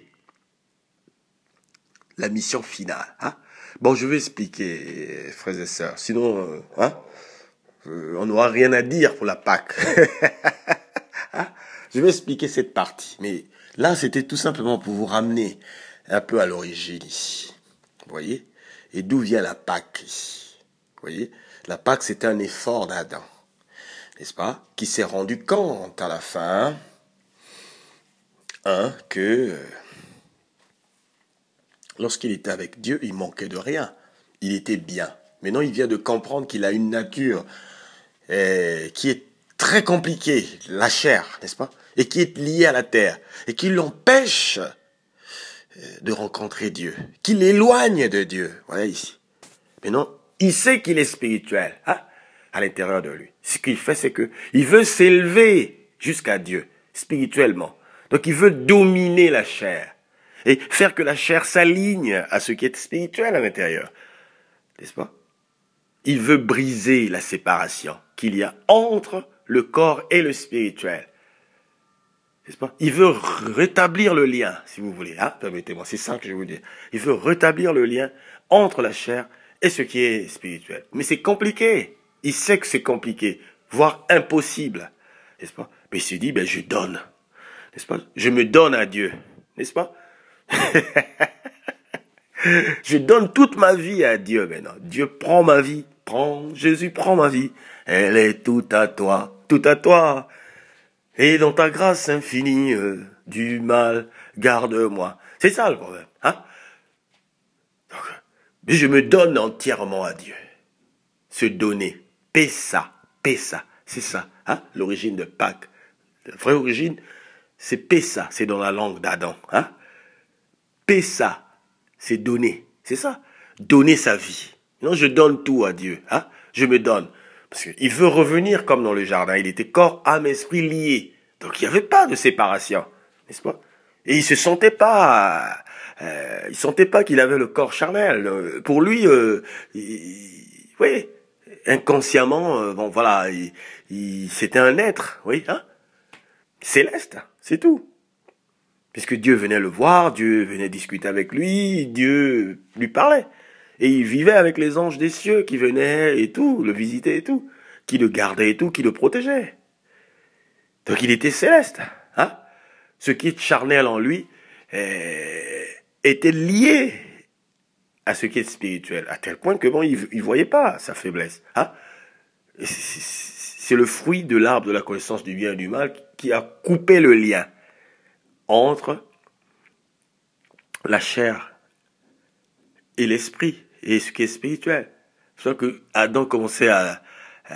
la mission finale. Hein? Bon, je vais expliquer, frères et sœurs. Sinon, euh, hein, euh, on n'aura rien à dire pour la Pâque. Hein? Je vais expliquer cette partie. Mais là, c'était tout simplement pour vous ramener un peu à l'origine ici. Vous voyez? Et d'où vient la Pâque ici? Vous voyez? La Pâque, c'était un effort d'Adam. N'est-ce pas? Qui s'est rendu compte à la fin hein, que... Euh, lorsqu'il était avec Dieu, il manquait de rien. Il était bien. Maintenant, il vient de comprendre qu'il a une nature euh, qui est très compliquée, la chair, n'est-ce pas? Et qui est liée à la terre. Et qui l'empêche euh, de rencontrer Dieu. Qui l'éloigne de Dieu. Voilà ici. Maintenant, Il sait qu'il est spirituel, hein, à l'intérieur de lui. Ce qu'il fait, c'est que il veut s'élever jusqu'à Dieu, spirituellement. Donc, il veut dominer la chair et faire que la chair s'aligne à ce qui est spirituel à l'intérieur. N'est-ce pas? Il veut briser la séparation qu'il y a entre le corps et le spirituel. N'est-ce pas? Il veut rétablir le lien, si vous voulez. Hein? Permettez-moi, c'est ça que je vous dis. Il veut rétablir le lien entre la chair et ce qui est spirituel. Mais c'est compliqué. Il sait que c'est compliqué, voire impossible. N'est-ce pas? Mais il se dit, ben, je donne. N'est-ce pas? Je me donne à Dieu. N'est-ce pas? Je donne toute ma vie à Dieu maintenant. Dieu prend ma vie. Prends, Jésus prend ma vie. Elle est toute à toi. Tout à toi. Et dans ta grâce infinie, euh, du mal, garde-moi. C'est ça le problème. Hein? Donc, mais je me donne entièrement à Dieu. Se donner. Pessa. Pessa. C'est ça. Hein? L'origine de Pâques. La vraie origine, c'est Pessa. C'est dans la langue d'Adam. Hein? Pessa. C'est donner. C'est ça. Donner sa vie. Non, je donne tout à Dieu. Hein? Je me donne. Parce qu'il veut revenir comme dans le jardin. Il était corps, âme, esprit liés. Donc il n'y avait pas de séparation. N'est-ce pas? Et il se sentait pas... Euh, il sentait pas qu'il avait le corps charnel. Pour lui, euh, il, oui, inconsciemment, euh, bon voilà, il, il, c'était un être, oui, hein? Céleste, c'est tout. Puisque Dieu venait le voir, Dieu venait discuter avec lui, Dieu lui parlait. Et il vivait avec les anges des cieux qui venaient et tout, le visitaient et tout, qui le gardaient et tout, qui le protégeaient. Donc il était céleste. Hein? Ce qui est charnel en lui euh, était lié à ce qui est spirituel, à tel point que bon, il ne voyait pas sa faiblesse. Hein? C'est le fruit de l'arbre de la connaissance du bien et du mal qui a coupé le lien entre la chair et l'esprit, et ce qui est spirituel. C'est pour ça que Adam commençait à, à,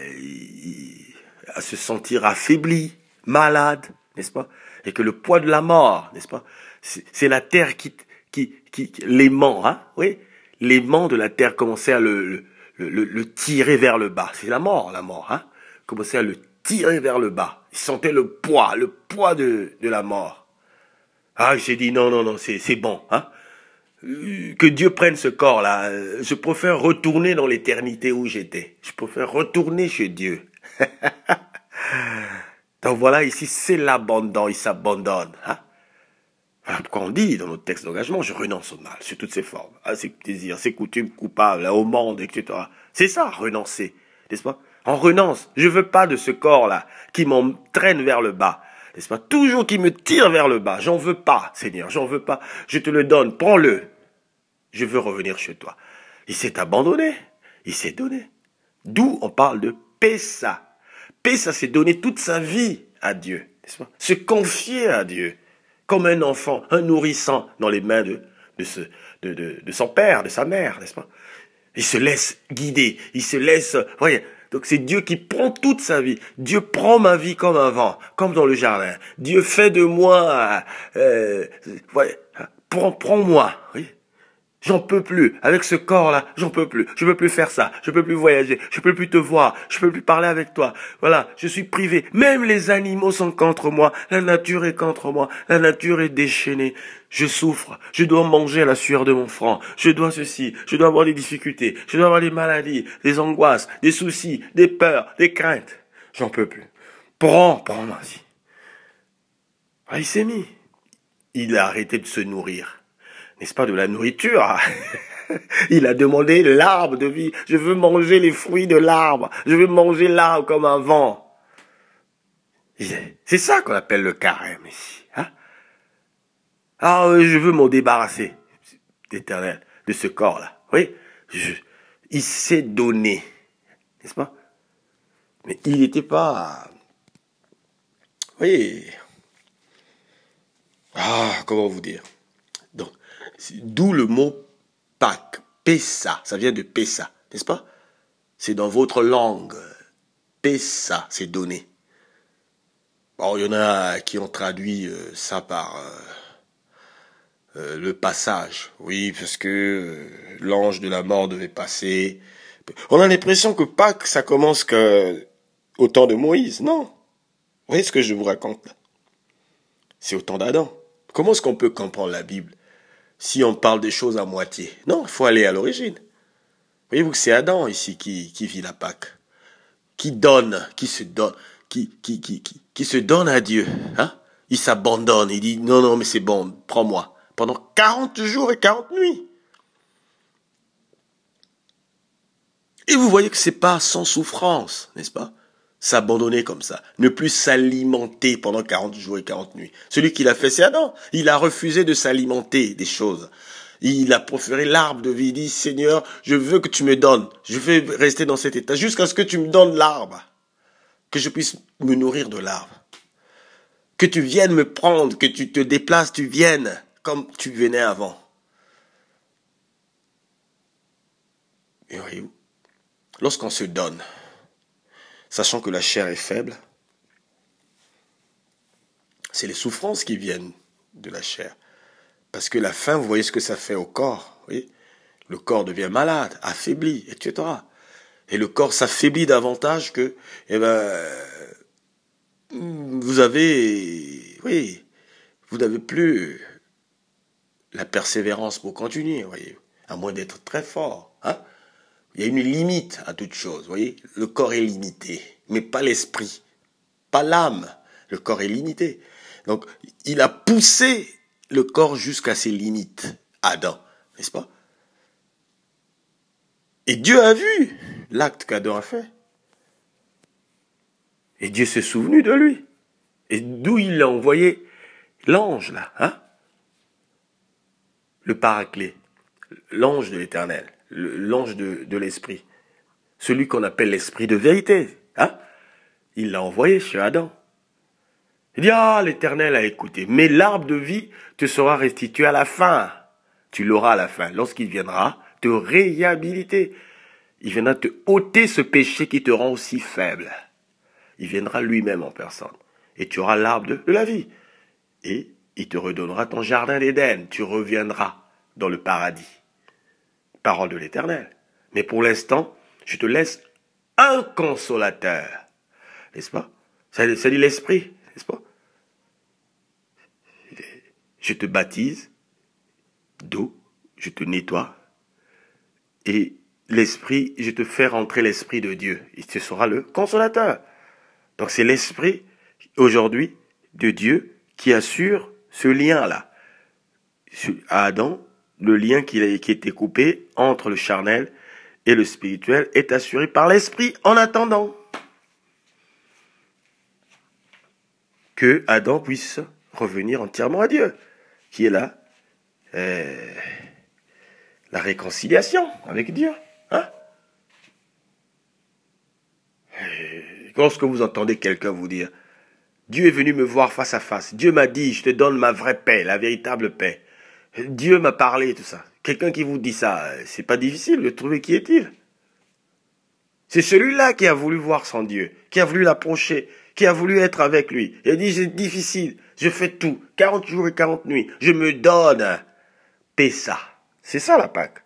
à se sentir affaibli, malade, n'est-ce pas? Et que le poids de la mort, n'est-ce pas? C'est la terre qui, qui, qui, l'aimant, hein? Oui? L'aimant de la terre commençait à le, le, le, le tirer vers le bas. C'est la mort, la mort, hein? Commençait à le tirer vers le bas. Il sentait le poids, le poids de, de la mort. Ah, il s'est dit, non, non, non, c'est, c'est bon, hein? Que Dieu prenne ce corps-là. Je préfère retourner dans l'éternité où j'étais. Je préfère retourner chez Dieu. Donc voilà, ici, c'est l'abandon. Il s'abandonne. Hein? Voilà pourquoi on dit dans notre texte d'engagement, je renonce au mal, sur toutes ses formes. À ses désirs, ses coutumes coupables, au monde, et cetera. C'est ça, renoncer. N'est-ce pas? On renonce. Je veux pas de ce corps-là qui m'entraîne vers le bas. N'est-ce pas? Toujours qui me tire vers le bas. J'en veux pas, Seigneur. J'en veux pas. Je te le donne. Prends-le. Je veux revenir chez toi. Il s'est abandonné. Il s'est donné. D'où on parle de Pessa. Pessa, c'est donner toute sa vie à Dieu. N'est-ce pas? Se confier à Dieu. Comme un enfant, un nourrisson dans les mains de, de, ce, de, de, de son père, de sa mère. N'est-ce pas? Il se laisse guider. Il se laisse... Voyez, donc c'est Dieu qui prend toute sa vie. Dieu prend ma vie comme un vent, comme dans le jardin. Dieu fait de moi... Euh, ouais, prends, prends-moi. Oui. J'en peux plus. Avec ce corps-là, j'en peux plus. Je peux plus faire ça. Je peux plus voyager. Je peux plus te voir. Je peux plus parler avec toi. Voilà, je suis privé. Même les animaux sont contre moi. La nature est contre moi. La nature est déchaînée. Je souffre. Je dois manger à la sueur de mon front. Je dois ceci. Je dois avoir des difficultés. Je dois avoir des maladies, des angoisses, des soucis, des peurs, des craintes. J'en peux plus. Prends, prends ma vie. Ah, il s'est mis. Il a arrêté de se nourrir. N'est-ce pas, de la nourriture? Il a demandé l'arbre de vie. Je veux manger les fruits de l'arbre. Je veux manger l'arbre comme un vent. C'est ça qu'on appelle le carême ici. Hein? Ah, je veux m'en débarrasser, d'Éternel, de ce corps-là. Oui, je, il s'est donné. N'est-ce pas? Mais il n'était pas... Oui. Ah, comment vous dire? Donc, d'où le mot Pâques, Pessa, ça vient de Pessa, n'est-ce pas? C'est dans votre langue. Pessa, c'est donné. Bon, il y en a qui ont traduit euh, ça par euh, le passage. Oui, parce que euh, l'ange de la mort devait passer. On a l'impression que Pâques, ça commence que au temps de Moïse. Non. Vous voyez ce que je vous raconte là? C'est au temps d'Adam. Comment est-ce qu'on peut comprendre la Bible si on parle des choses à moitié? Non, il faut aller à l'origine. Voyez-vous que c'est Adam ici qui, qui vit la Pâque, qui donne, qui se donne, qui, qui, qui, qui, qui se donne à Dieu. Hein? Il s'abandonne, il dit non, non, mais c'est bon, prends-moi. Pendant quarante jours et quarante nuits. Et vous voyez que c'est pas sans souffrance, n'est-ce pas? S'abandonner comme ça, ne plus s'alimenter pendant quarante jours et quarante nuits. Celui qui l'a fait, c'est Adam. Il a refusé de s'alimenter des choses. Il a préféré l'arbre de vie. Il dit, Seigneur, je veux que tu me donnes. Je veux rester dans cet état jusqu'à ce que tu me donnes l'arbre. Que je puisse me nourrir de l'arbre. Que tu viennes me prendre, que tu te déplaces, tu viennes comme tu venais avant. Et voyez-vous, lorsqu'on se donne, sachant que la chair est faible, c'est les souffrances qui viennent de la chair. Parce que la faim, vous voyez ce que ça fait au corps. Oui, le corps devient malade, affaibli, et cetera. Et le corps s'affaiblit davantage que, eh ben, vous avez, oui, vous n'avez plus la persévérance pour continuer, voyez, à moins d'être très fort. Hein? Il y a une limite à toute chose, voyez. Le corps est limité, mais pas l'esprit, pas l'âme. Le corps est limité. Donc, il a poussé le corps jusqu'à ses limites, Adam, n'est-ce pas? Et Dieu a vu l'acte qu'Adam a fait. Et Dieu s'est souvenu de lui. Et d'où il a envoyé l'ange, là, hein? Le paraclet, l'ange de l'éternel, l'ange de, de l'esprit, celui qu'on appelle l'esprit de vérité, hein? Il l'a envoyé chez Adam. Il dit, ah, l'Éternel a écouté, mais l'arbre de vie te sera restitué à la fin. Tu l'auras à la fin, lorsqu'il viendra te réhabiliter. Il viendra te ôter ce péché qui te rend aussi faible. Il viendra lui-même en personne. Et tu auras l'arbre de, de la vie. Et il te redonnera ton jardin d'Éden. Tu reviendras dans le paradis. Parole de l'Éternel. Mais pour l'instant, je te laisse un consolateur. N'est-ce pas? Ça, ça dit l'esprit, n'est-ce pas? Je te baptise d'eau, je te nettoie, et l'esprit, je te fais rentrer l'esprit de Dieu. Et ce sera le consolateur. Donc c'est l'esprit, aujourd'hui, de Dieu qui assure ce lien-là. À Adam, le lien qui a, qui a été coupé entre le charnel et le spirituel est assuré par l'esprit en attendant que Adam puisse revenir entièrement à Dieu, qui est là, euh, la réconciliation avec Dieu. Hein? Lorsque vous entendez quelqu'un vous dire, Dieu est venu me voir face à face, Dieu m'a dit, je te donne ma vraie paix, la véritable paix. Dieu m'a parlé, tout ça. Quelqu'un qui vous dit ça, c'est pas difficile de trouver qui est-il. C'est celui-là qui a voulu voir son Dieu, qui a voulu l'approcher, qui a voulu être avec lui. Il a dit, c'est difficile, je fais tout, quarante jours et quarante nuits, je me donne. Pessa. C'est ça la Pâque.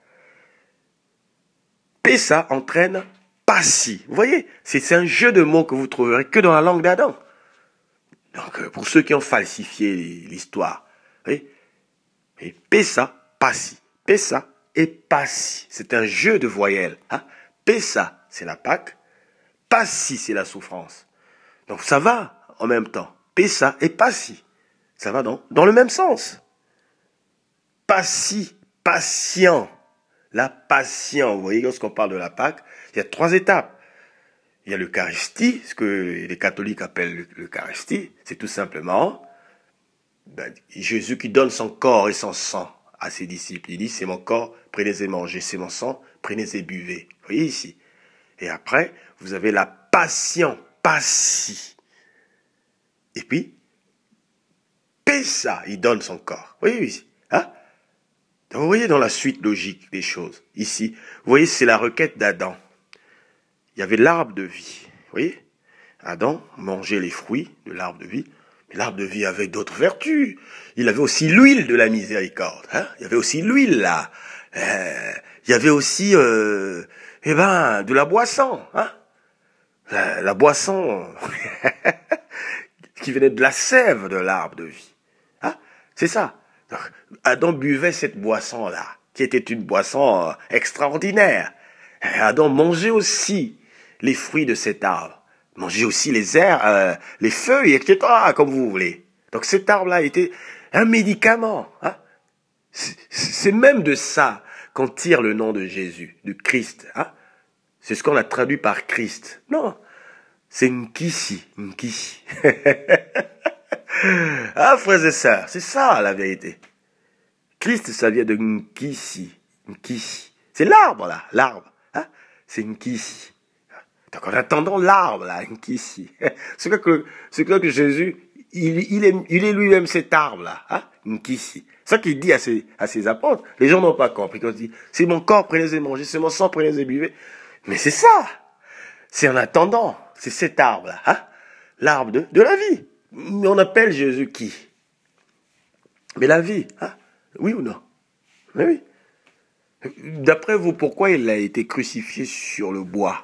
Pessa entraîne passi. Vous voyez, c'est un jeu de mots que vous trouverez que dans la langue d'Adam. Donc, pour ceux qui ont falsifié l'histoire, vous voyez, et Pessa, passi. Pessa et passi. C'est un jeu de voyelles. Hein? Pessa, c'est la Pâque. Passi, c'est la souffrance. Donc ça va en même temps. Pessa et passi. Ça va dans, dans le même sens. Passi, patient. La patience. Vous voyez, lorsqu'on parle de la Pâque, il y a trois étapes. Il y a l'Eucharistie, ce que les catholiques appellent l'Eucharistie. C'est tout simplement ben, Jésus qui donne son corps et son sang à ses disciples. Il dit, c'est mon corps, prenez et mangez. C'est mon sang, prenez et buvez. Vous voyez ici. Et après, vous avez la passion, passi. Et puis, Pessa, il donne son corps. Vous voyez ici. Hein? Donc, vous voyez dans la suite logique des choses. Ici, vous voyez, c'est la requête d'Adam. Il y avait l'arbre de vie. Vous voyez? Adam mangeait les fruits de l'arbre de vie. Mais l'arbre de vie avait d'autres vertus. Il avait aussi l'huile de la miséricorde. Hein. Il y avait aussi l'huile là. Euh, il y avait aussi, euh, eh ben, de la boisson. Hein. La, la boisson qui venait de la sève de l'arbre de vie. Hein. C'est ça. Donc, Adam buvait cette boisson-là, qui était une boisson euh, extraordinaire. Adam mangeait aussi les fruits de cet arbre. Manger aussi les airs, euh, les feuilles, et cetera, comme vous voulez. Donc cet arbre-là était un médicament. Hein. C'est même de ça qu'on tire le nom de Jésus, de Christ. Hein. C'est ce qu'on a traduit par Christ. Non, c'est Nkisi, Nkisi. Ah, frères et sœurs, c'est ça la vérité. Christ, ça vient de Nkisi, Nkisi. C'est l'arbre là, l'arbre. Hein. C'est Nkisi. Donc en attendant l'arbre là, Nkisi. C'est que, c'est que Jésus, il, il est, il est lui-même cet arbre là, hein, Nkisi. C'est ça qu'il dit à ses, à ses apôtres. Les gens n'ont pas compris. Quand il dit, c'est mon corps, prenez et mangez, c'est mon sang, prenez et buvez. Mais c'est ça. C'est en attendant. C'est cet arbre là, hein, l'arbre de, de la vie. Mais on appelle Jésus qui? Mais la vie, hein, oui ou non? Mais oui. D'après vous, pourquoi il a été crucifié sur le bois?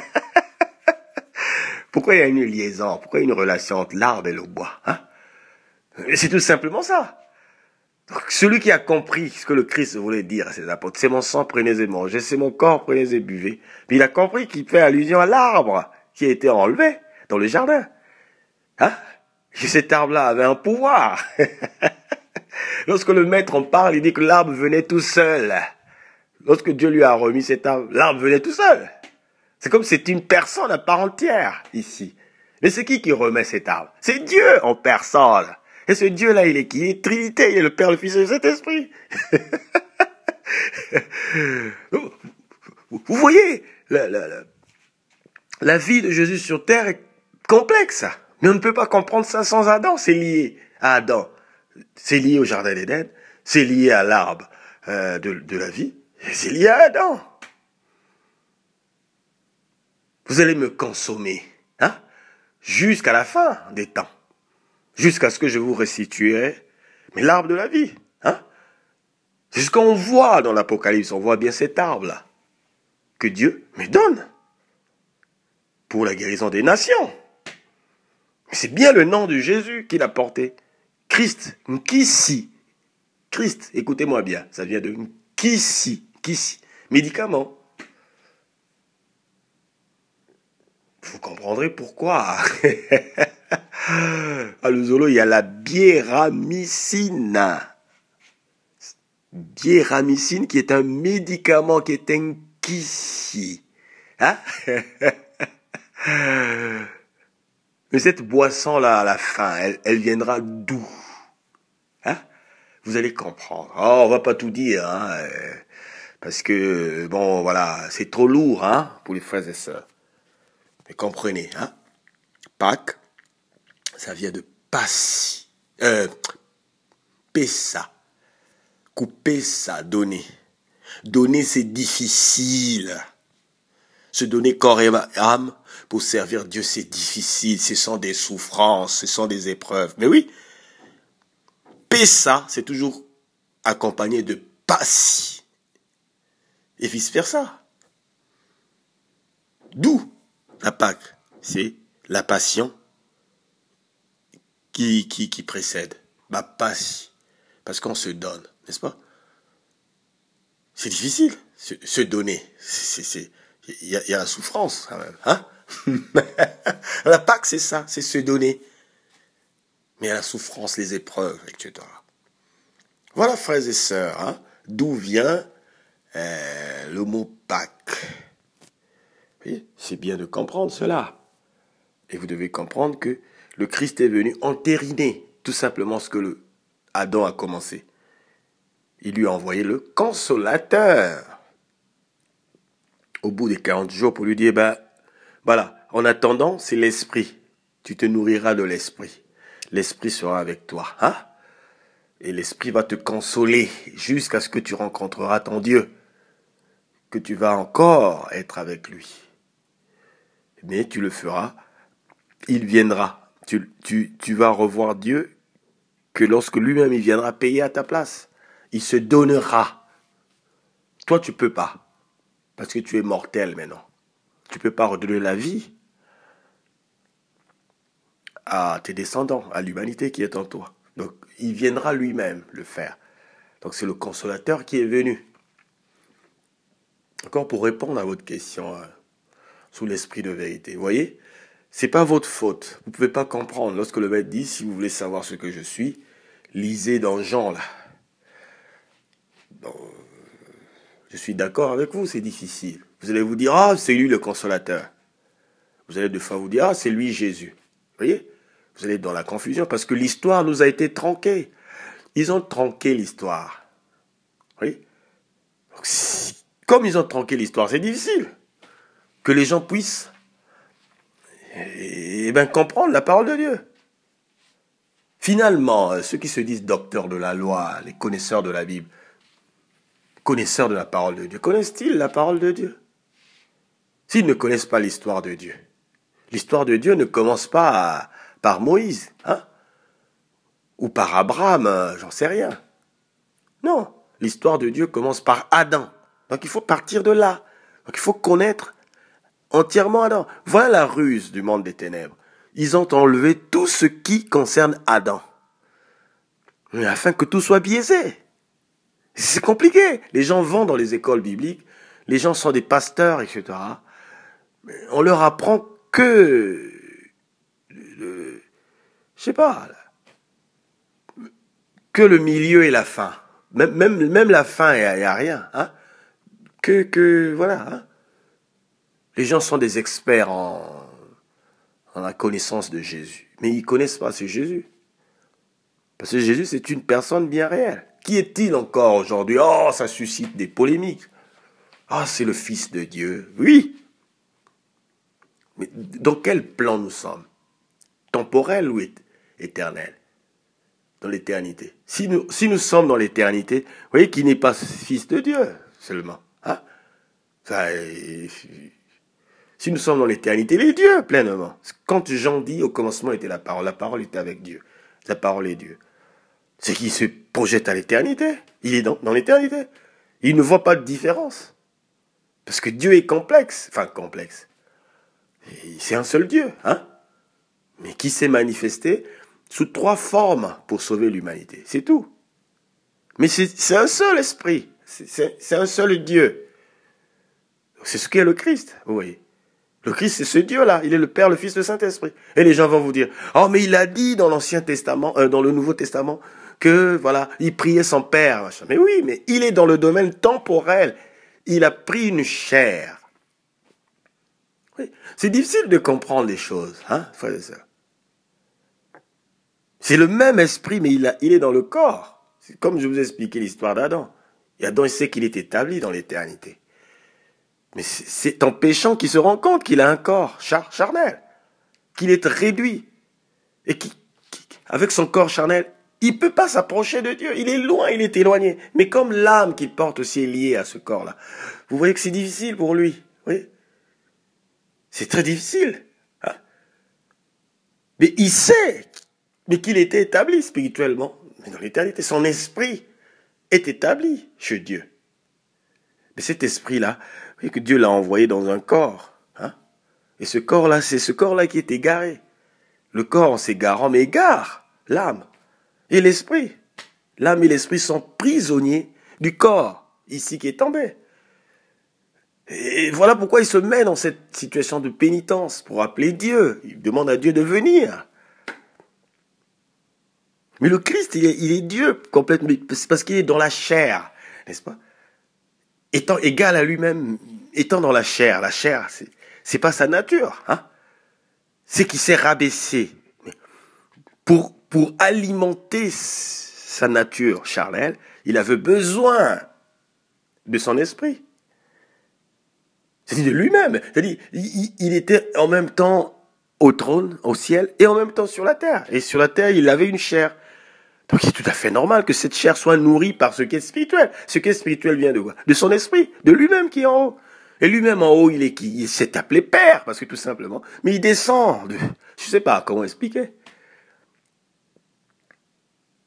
Pourquoi il y a une liaison? Pourquoi il y a une relation entre l'arbre et le bois? Hein? C'est tout simplement ça. Donc, celui qui a compris ce que le Christ voulait dire à ses apôtres, c'est mon sang, prenez et mangez, c'est mon corps, prenez et buvez. Puis il a compris qu'il fait allusion à l'arbre qui a été enlevé dans le jardin. Hein? Et cet arbre-là avait un pouvoir. Lorsque le maître en parle, il dit que l'arbre venait tout seul. Lorsque Dieu lui a remis cet arbre, l'arbre venait tout seul. C'est comme si c'était une personne à part entière, ici. Mais c'est qui qui remet cet arbre? C'est Dieu en personne. Et ce Dieu-là, il est qui? Il est Trinité, il est le Père, le Fils et le Saint-Esprit. Vous voyez, la, la, la, la vie de Jésus sur terre est complexe. Mais on ne peut pas comprendre ça sans Adam. C'est lié à Adam. C'est lié au Jardin d'Éden. C'est lié à l'arbre euh, de, de la vie. Et c'est lié à Adam. Vous allez me consommer, hein, jusqu'à la fin des temps, jusqu'à ce que je vous restituerai, mais l'arbre de la vie, hein. C'est ce qu'on voit dans l'Apocalypse, on voit bien cet arbre-là, que Dieu me donne, pour la guérison des nations. Mais c'est bien le nom de Jésus qu'il a porté, Christ, Nkisi, Christ, écoutez-moi bien, ça vient de Nkisi, Nkisi, médicament. Vous comprendrez pourquoi. À le Zolo, il y a la biéramycine. Biéramycine qui est un médicament qui est un kissi. Hein? Mais cette boisson-là, à la fin, elle, elle viendra d'où? Hein? Vous allez comprendre. Oh, on va pas tout dire, hein, parce que, bon, voilà, c'est trop lourd, hein, pour les frères et sœurs. Mais comprenez, hein, Pâques, ça vient de passi, euh, pessa, couper ça, donner. Donner, c'est difficile. Se donner corps et âme pour servir Dieu, c'est difficile. Ce sont des souffrances, ce sont des épreuves. Mais oui, pessa, c'est toujours accompagné de passi. Et vice versa. D'où la Pâque, c'est la passion qui, qui, qui précède. Bah, passi. Parce qu'on se donne, n'est-ce pas? C'est difficile, se, se donner. C'est, c'est, il y a, il y a la souffrance, quand même, hein? La Pâque, c'est ça, c'est se donner. Mais il y a la souffrance, les épreuves, et cetera. Voilà, frères et sœurs, hein, d'où vient euh, le mot Pâques. Oui, c'est bien de comprendre cela. Et vous devez comprendre que le Christ est venu entériner tout simplement ce que le Adam a commencé. Il lui a envoyé le consolateur au bout des quarante jours pour lui dire, ben, voilà, en attendant, c'est l'esprit. Tu te nourriras de l'esprit. L'esprit sera avec toi, hein? Et l'esprit va te consoler jusqu'à ce que tu rencontreras ton Dieu, que tu vas encore être avec lui. Mais tu le feras, il viendra. tu, tu, tu vas revoir Dieu que lorsque lui-même il viendra payer à ta place. Il se donnera. Toi, tu peux pas. Parce que tu es mortel maintenant. Tu peux pas redonner la vie à tes descendants, à l'humanité qui est en toi. Donc, il viendra lui-même le faire. Donc, c'est le consolateur qui est venu. Encore pour répondre à votre question, hein, sous l'esprit de vérité. Vous voyez, c'est pas votre faute. Vous pouvez pas comprendre. Lorsque le maître dit, si vous voulez savoir ce que je suis, lisez dans Jean, là. Bon, je suis d'accord avec vous, c'est difficile. Vous allez vous dire, ah, c'est lui le consolateur. Vous allez deux fois vous dire, ah, c'est lui Jésus. Vous voyez? Vous allez être dans la confusion parce que l'histoire nous a été tronquée. Ils ont tronqué l'histoire. Oui. Donc, si, comme ils ont tronqué l'histoire, c'est difficile que les gens puissent eh ben, comprendre la parole de Dieu. Finalement, ceux qui se disent docteurs de la loi, les connaisseurs de la Bible, connaisseurs de la parole de Dieu, connaissent-ils la parole de Dieu? S'ils ne connaissent pas l'histoire de Dieu, l'histoire de Dieu ne commence pas à, par Moïse, hein, ou par Abraham, euh, j'en sais rien. Non, l'histoire de Dieu commence par Adam. Donc il faut partir de là. Donc il faut connaître entièrement Adam. Voilà la ruse du monde des ténèbres. Ils ont enlevé tout ce qui concerne Adam, mais afin que tout soit biaisé. C'est compliqué. Les gens vont dans les écoles bibliques, les gens sont des pasteurs, et cetera. On leur apprend que, le, je sais pas, que le milieu et la fin. Même, même, même la fin, il n'y a, a rien. Hein? Que, que, voilà. Hein? Les gens sont des experts en, en la connaissance de Jésus. Mais ils ne connaissent pas ce Jésus. Parce que Jésus, c'est une personne bien réelle. Qui est-il encore aujourd'hui? Oh, ça suscite des polémiques. Ah, oh, c'est le Fils de Dieu. Oui. Mais dans quel plan nous sommes? Temporel ou éternel? Dans l'éternité. Si nous, si nous sommes dans l'éternité, vous voyez qu'il n'est pas Fils de Dieu seulement. Hein? Ça, si nous sommes dans l'éternité, il est Dieu pleinement. Quand Jean dit au commencement était la parole, la parole était avec Dieu. La parole est Dieu. C'est qu'il se projette à l'éternité. Il est dans, dans l'éternité. Il ne voit pas de différence. Parce que Dieu est complexe. Enfin, complexe. C'est un seul Dieu, hein? Mais qui s'est manifesté sous trois formes pour sauver l'humanité. C'est tout. Mais c'est un seul esprit. C'est un seul Dieu. C'est ce qu'est le Christ, vous voyez. Le Christ, c'est ce Dieu-là. Il est le Père, le Fils, le Saint-Esprit. Et les gens vont vous dire, oh, mais il a dit dans l'Ancien Testament, euh, dans le Nouveau Testament, que, voilà, il priait son Père. Machin. Mais oui, mais il est dans le domaine temporel. Il a pris une chair. Oui. C'est difficile de comprendre les choses, hein, frères et sœurs. C'est le même esprit, mais il, a, il est dans le corps. C'est comme je vous ai expliqué l'histoire d'Adam. Et Adam, il sait qu'il est établi dans l'éternité. Mais c'est en péchant qu'il se rend compte qu'il a un corps char charnel, qu'il est réduit. Et qui, qui, avec son corps charnel, il ne peut pas s'approcher de Dieu. Il est loin, il est éloigné. Mais comme l'âme qu'il porte aussi est liée à ce corps-là, vous voyez que c'est difficile pour lui. Oui, c'est très difficile. Hein? Mais il sait mais qu'il était établi spirituellement. Mais dans l'éternité, son esprit est établi chez Dieu. Mais cet esprit-là, vous voyez que Dieu l'a envoyé dans un corps. Hein? Et ce corps-là, c'est ce corps-là qui est égaré. Le corps en s'égarant, mais égare l'âme et l'esprit. L'âme et l'esprit sont prisonniers du corps, ici qui est tombé. Et voilà pourquoi il se met dans cette situation de pénitence, pour appeler Dieu. Il demande à Dieu de venir. Mais le Christ, il est, il est Dieu complètement, c'est parce qu'il est dans la chair, n'est-ce pas? Étant égal à lui-même, étant dans la chair, la chair, c'est, c'est pas sa nature, hein? C'est qu'il s'est rabaissé pour, pour alimenter sa nature charnelle. Il avait besoin de son esprit. C'est-à-dire de lui-même. C'est-à-dire, il, il était en même temps au trône, au ciel, et en même temps sur la terre. Et sur la terre, il avait une chair. Donc c'est tout à fait normal que cette chair soit nourrie par ce qui est spirituel. Ce qui est spirituel vient de quoi? De son esprit, de lui-même qui est en haut. Et lui-même en haut, il est qui? Il s'est appelé Père, parce que tout simplement. Mais il descend de, je sais pas comment expliquer.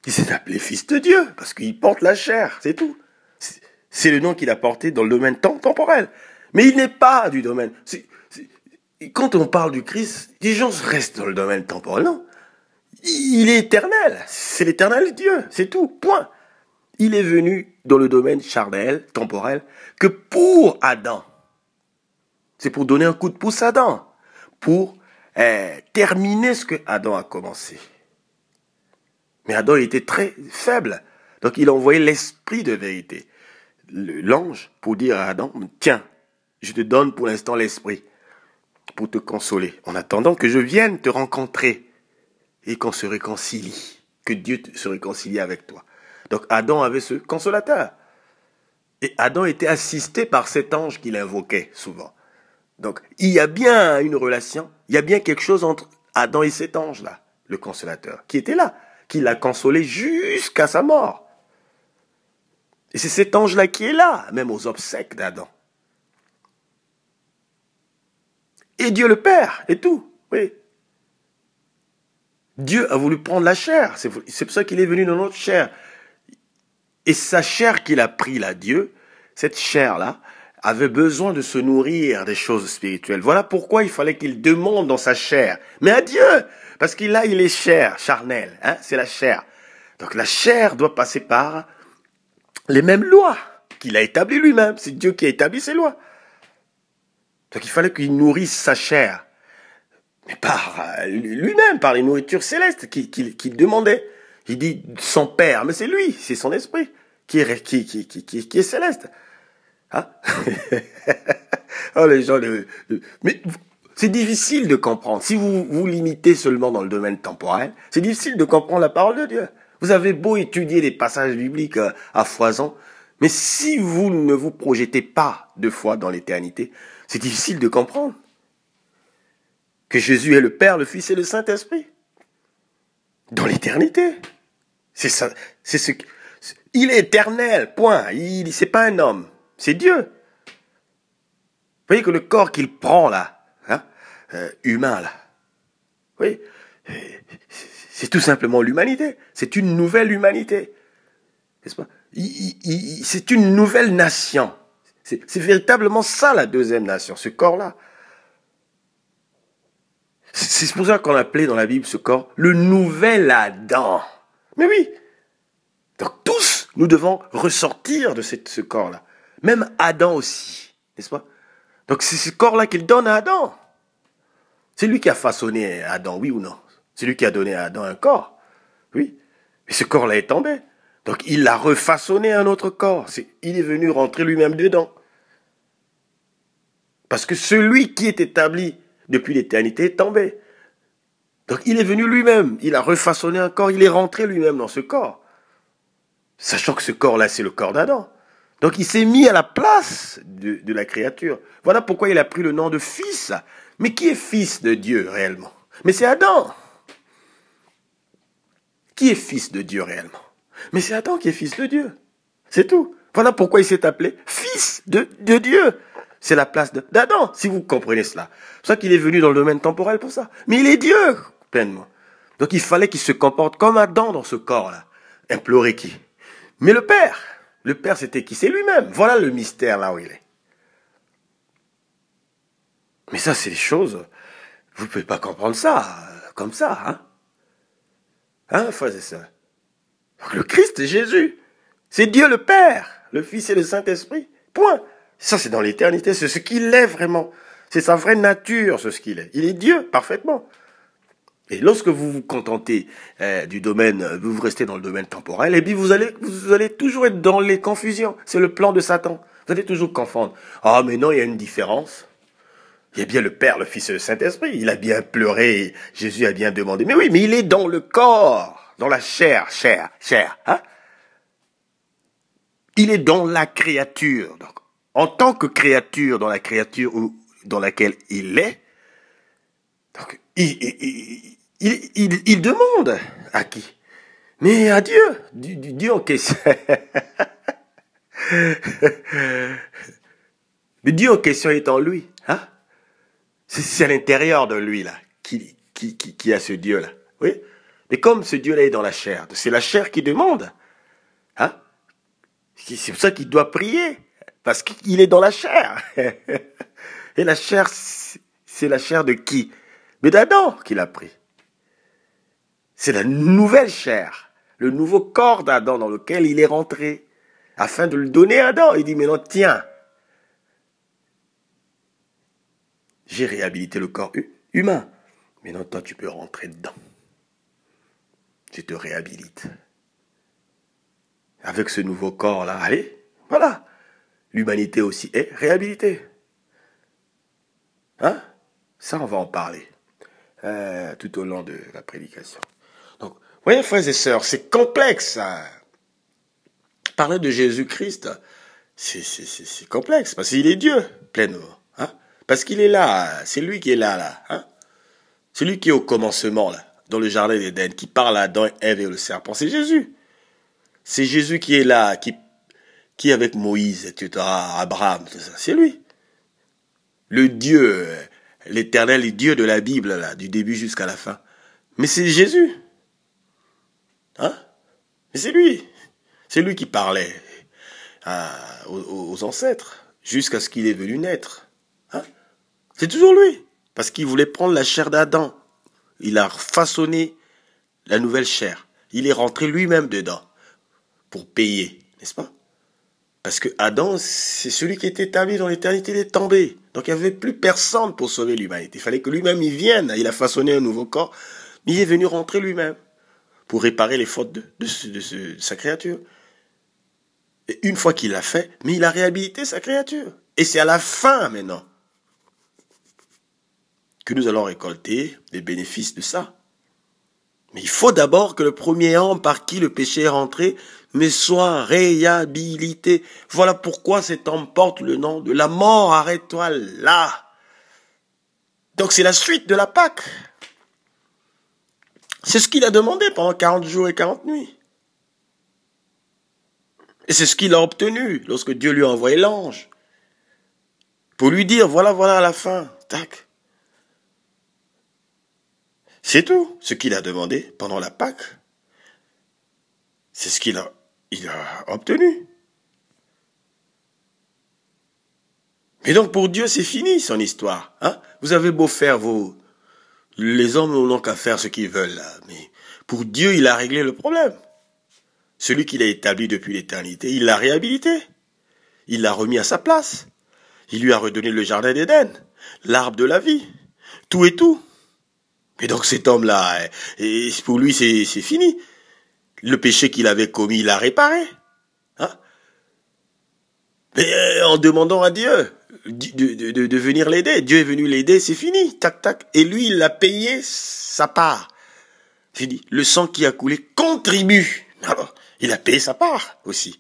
Il s'est appelé fils de Dieu, parce qu'il porte la chair, c'est tout. C'est le nom qu'il a porté dans le domaine temps temporel. Mais il n'est pas du domaine. C'est, c'est, quand on parle du Christ, les gens restent dans le domaine temporel. Non. Il est éternel. C'est l'éternel Dieu. C'est tout. Point. Il est venu dans le domaine charnel, temporel, que pour Adam. C'est pour donner un coup de pouce à Adam. Pour euh, terminer ce que Adam a commencé. Mais Adam était très faible. Donc il a envoyé l'esprit de vérité. L'ange pour dire à Adam, tiens, je te donne pour l'instant l'esprit pour te consoler, en attendant que je vienne te rencontrer et qu'on se réconcilie, que Dieu se réconcilie avec toi. Donc Adam avait ce consolateur. Et Adam était assisté par cet ange qu'il invoquait souvent. Donc il y a bien une relation, il y a bien quelque chose entre Adam et cet ange-là, le consolateur, qui était là, qui l'a consolé jusqu'à sa mort. Et c'est cet ange-là qui est là, même aux obsèques d'Adam. Et Dieu le Père, et tout, oui. Dieu a voulu prendre la chair, c'est pour ça qu'il est venu dans notre chair. Et sa chair qu'il a pris là, Dieu, cette chair-là, avait besoin de se nourrir des choses spirituelles. Voilà pourquoi il fallait qu'il demande dans sa chair. Mais à Dieu, parce qu'il a, il est chair, charnel, hein, c'est la chair. Donc la chair doit passer par les mêmes lois qu'il a établies lui-même. C'est Dieu qui a établi ces lois. Donc il fallait qu'il nourrisse sa chair. Mais par lui-même, par les nourritures célestes qu'il qu'il, qu'il demandait. Il dit son Père, mais c'est lui, c'est son esprit qui est, qui, qui, qui, qui, qui est céleste. Hein? Oh les gens, le, le, mais c'est difficile de comprendre. Si vous vous limitez seulement dans le domaine temporel, c'est difficile de comprendre la parole de Dieu. Vous avez beau étudier les passages bibliques à foison, mais si vous ne vous projetez pas deux fois dans l'éternité, c'est difficile de comprendre que Jésus est le Père, le Fils et le Saint-Esprit. Dans l'éternité. C'est ça, c'est ce il est éternel, point. Il, c'est pas un homme, c'est Dieu. Vous voyez que le corps qu'il prend là, hein, euh, humain là, oui, c'est tout simplement l'humanité. C'est une nouvelle humanité, n'est-ce pas? il, il, il, C'est une nouvelle nation. C'est, c'est véritablement ça la deuxième nation, ce corps-là. C'est pour ça qu'on appelait dans la Bible ce corps le nouvel Adam. Mais oui. Donc tous, nous devons ressortir de cette, ce corps-là. Même Adam aussi, n'est-ce pas? Donc c'est ce corps-là qu'il donne à Adam. C'est lui qui a façonné Adam, oui ou non? C'est lui qui a donné à Adam un corps. Oui. Mais ce corps-là est tombé. Donc il a refaçonné un autre corps. C'est, il est venu rentrer lui-même dedans. Parce que celui qui est établi depuis l'éternité est tombé. Donc il est venu lui-même, il a refaçonné un corps, il est rentré lui-même dans ce corps. Sachant que ce corps-là, c'est le corps d'Adam. Donc il s'est mis à la place de, de la créature. Voilà pourquoi il a pris le nom de fils. Mais qui est fils de Dieu réellement? Mais c'est Adam. Qui est fils de Dieu réellement? Mais c'est Adam qui est fils de Dieu. C'est tout. Voilà pourquoi il s'est appelé fils de, de Dieu. C'est la place d'Adam, si vous comprenez cela. C'est pour ça qu'il est venu dans le domaine temporel pour ça. Mais il est Dieu, pleinement. Donc il fallait qu'il se comporte comme Adam dans ce corps-là. Implorer qui? Mais le Père. Le Père, c'était qui? C'est lui-même. Voilà le mystère là où il est. Mais ça, c'est des choses... Vous ne pouvez pas comprendre ça, comme ça, hein? Hein, frères et sœurs? Le Christ, Jésus, c'est Dieu le Père, le Fils et le Saint-Esprit. Point. Ça, c'est dans l'éternité, c'est ce qu'il est vraiment. C'est sa vraie nature, c'est ce qu'il est. Il est Dieu, parfaitement. Et lorsque vous vous contentez euh, du domaine, vous restez dans le domaine temporel, et puis vous allez, vous allez toujours être dans les confusions. C'est le plan de Satan. Vous allez toujours confondre. Ah, mais non, il y a une différence. Il y a bien le Père, le Fils et le Saint-Esprit. Il a bien pleuré, Jésus a bien demandé. Mais oui, mais il est dans le corps, dans la chair, chair, chair. Hein? Il est dans la créature. Donc, en tant que créature, dans la créature dans laquelle il est, donc, il, il, il, il, il demande à qui? Mais à Dieu. Dieu en question. Mais Dieu en question est en lui. Hein? C'est à l'intérieur de lui, là, qui, qui, qui, qui a ce Dieu-là. Oui? Mais comme ce Dieu-là est dans la chair, c'est la chair qui demande. Hein? C'est pour ça qu'il doit prier. Parce qu'il est dans la chair. Et la chair, c'est la chair de qui? Mais d'Adam qu'il a pris. C'est la nouvelle chair. Le nouveau corps d'Adam dans lequel il est rentré. Afin de le donner à Adam. Il dit, mais non, tiens. J'ai réhabilité le corps humain. Mais non, toi, tu peux rentrer dedans. Je te réhabilite. Avec ce nouveau corps-là, allez, voilà. L'humanité aussi est réhabilitée. Hein? Ça, on va en parler euh, tout au long de la prédication. Donc, voyez, frères et sœurs, c'est complexe. Hein? Parler de Jésus-Christ, c'est, c'est, c'est, c'est complexe, parce qu'il est Dieu, pleinement. Hein? Parce qu'il est là, c'est lui qui est là, là. Hein? C'est lui qui est au commencement, là, dans le jardin d'Éden, qui parle à Adam, Ève et le serpent. C'est Jésus. C'est Jésus qui est là, qui, qui est avec Moïse, et cetera, Abraham, tout ça. C'est lui. Le Dieu, l'éternel Dieu de la Bible, là, du début jusqu'à la fin. Mais c'est Jésus. Hein? Mais c'est lui. C'est lui qui parlait à, aux, aux ancêtres, jusqu'à ce qu'il est venu naître. Hein? C'est toujours lui. Parce qu'il voulait prendre la chair d'Adam. Il a façonné la nouvelle chair. Il est rentré lui-même dedans pour payer, n'est-ce pas? Parce que Adam, c'est celui qui était établi dans l'éternité, il est tombé. Donc il n'y avait plus personne pour sauver l'humanité. Il fallait que lui-même il vienne. Il a façonné un nouveau corps, mais il est venu rentrer lui-même pour réparer les fautes de, de, de, de, de sa créature. Et une fois qu'il l'a fait, mais il a réhabilité sa créature. Et c'est à la fin maintenant que nous allons récolter les bénéfices de ça. Mais il faut d'abord que le premier homme par qui le péché est rentré mais soit réhabilité. Voilà pourquoi cet homme porte le nom de la mort. Arrête-toi là. Donc c'est la suite de la Pâque. C'est ce qu'il a demandé pendant quarante jours et quarante nuits. Et c'est ce qu'il a obtenu lorsque Dieu lui a envoyé l'ange. Pour lui dire, voilà, voilà à la fin. Tac. C'est tout ce qu'il a demandé pendant la Pâque. C'est ce qu'il a, il a obtenu. Mais donc pour Dieu, c'est fini son histoire. Hein? Vous avez beau faire vos... Les hommes n'ont qu'à faire ce qu'ils veulent là. Mais pour Dieu, il a réglé le problème. Celui qu'il a établi depuis l'éternité, il l'a réhabilité. Il l'a remis à sa place. Il lui a redonné le jardin d'Éden, l'arbre de la vie, tout et tout. Et donc cet homme-là, et pour lui, c'est, c'est fini. Le péché qu'il avait commis, il l'a réparé. Hein? Mais en demandant à Dieu de, de, de, de venir l'aider. Dieu est venu l'aider, c'est fini. Tac, tac. Et lui, il a payé sa part. J'ai dit, le sang qui a coulé contribue. Alors, il a payé sa part aussi.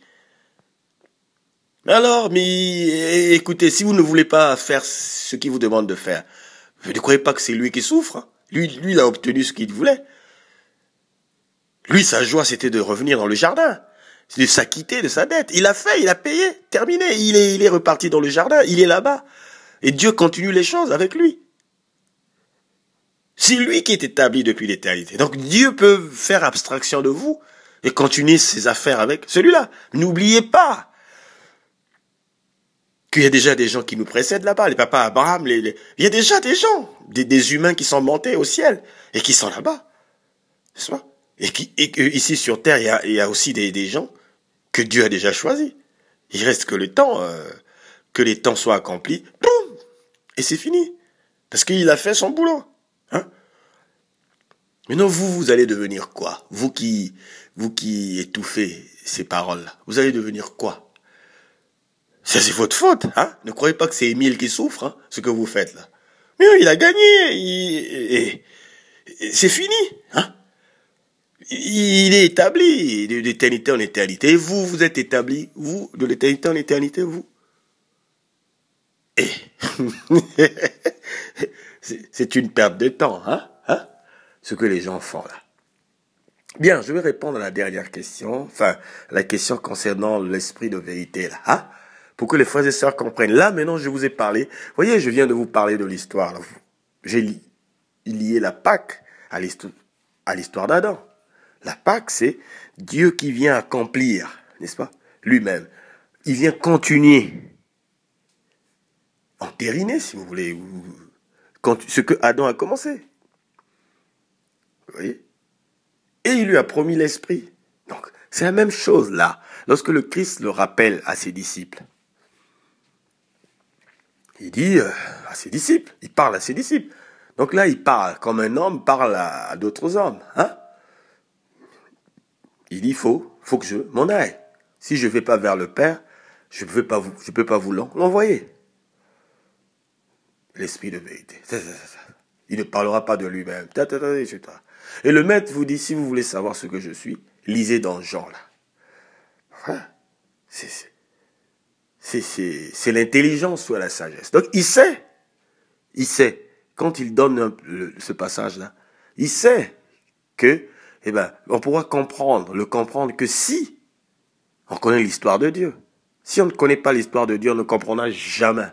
Alors, mais écoutez, si vous ne voulez pas faire ce qu'il vous demande de faire, vous ne croyez pas que c'est lui qui souffre. Hein? Lui, lui, il a obtenu ce qu'il voulait. Lui, sa joie, c'était de revenir dans le jardin, de s'acquitter de sa dette. Il a fait, il a payé, terminé. Il est, il est reparti dans le jardin, il est là-bas. Et Dieu continue les choses avec lui. C'est lui qui est établi depuis l'éternité. Donc Dieu peut faire abstraction de vous et continuer ses affaires avec celui-là. N'oubliez pas qu'il y a déjà des gens qui nous précèdent là-bas, les papas Abraham, les, les... il y a déjà des gens, des, des humains qui sont montés au ciel et qui sont là-bas. N'est-ce pas? Et, qui, et que ici sur terre, il y a, il y a aussi des, des gens que Dieu a déjà choisis. Il reste que le temps, euh, que les temps soient accomplis, boum, et c'est fini. Parce qu'il a fait son boulot. Hein? Maintenant, vous, vous allez devenir quoi? Vous qui, vous qui étouffez ces paroles-là, vous allez devenir quoi? Ça, c'est votre faute, hein? Ne croyez pas que c'est Émile qui souffre, hein, ce que vous faites là. Mais non, il a gagné, il, et, et, c'est fini, hein? Il est établi de l'éternité en éternité. Et vous, vous êtes établi, vous, de l'éternité en éternité, vous. Et c'est une perte de temps, hein, hein, ce que les gens font là. Bien, je vais répondre à la dernière question, enfin, la question concernant l'esprit de vérité là, hein, pour que les frères et sœurs comprennent. Là, maintenant, je vous ai parlé. Vous voyez, je viens de vous parler de l'histoire. J'ai li- lié la Pâque à l'histoire, à l'histoire d'Adam. La Pâque, c'est Dieu qui vient accomplir, n'est-ce pas, lui-même. Il vient continuer, entériner, si vous voulez, ce que Adam a commencé. Vous voyez? Et il lui a promis l'Esprit. Donc, c'est la même chose là, lorsque le Christ le rappelle à ses disciples. Il dit euh, à ses disciples, il parle à ses disciples. Donc là, il parle comme un homme parle à, à d'autres hommes. Hein? Il dit, il faut, faut que je m'en aille. Si je ne vais pas vers le Père, je ne peux pas vous, je peux pas vous l'envoyer. L'Esprit de vérité. Ça, ça, ça, ça. Il ne parlera pas de lui-même. Et le maître vous dit, si vous voulez savoir ce que je suis, lisez dans Jean là. Voilà. C'est, c'est, c'est, c'est, c'est l'intelligence ou la sagesse. Donc il sait, il sait, quand il donne un, le, ce passage-là, il sait que, eh ben, on pourra comprendre, le comprendre que si on connaît l'histoire de Dieu. Si on ne connaît pas l'histoire de Dieu, on ne comprendra jamais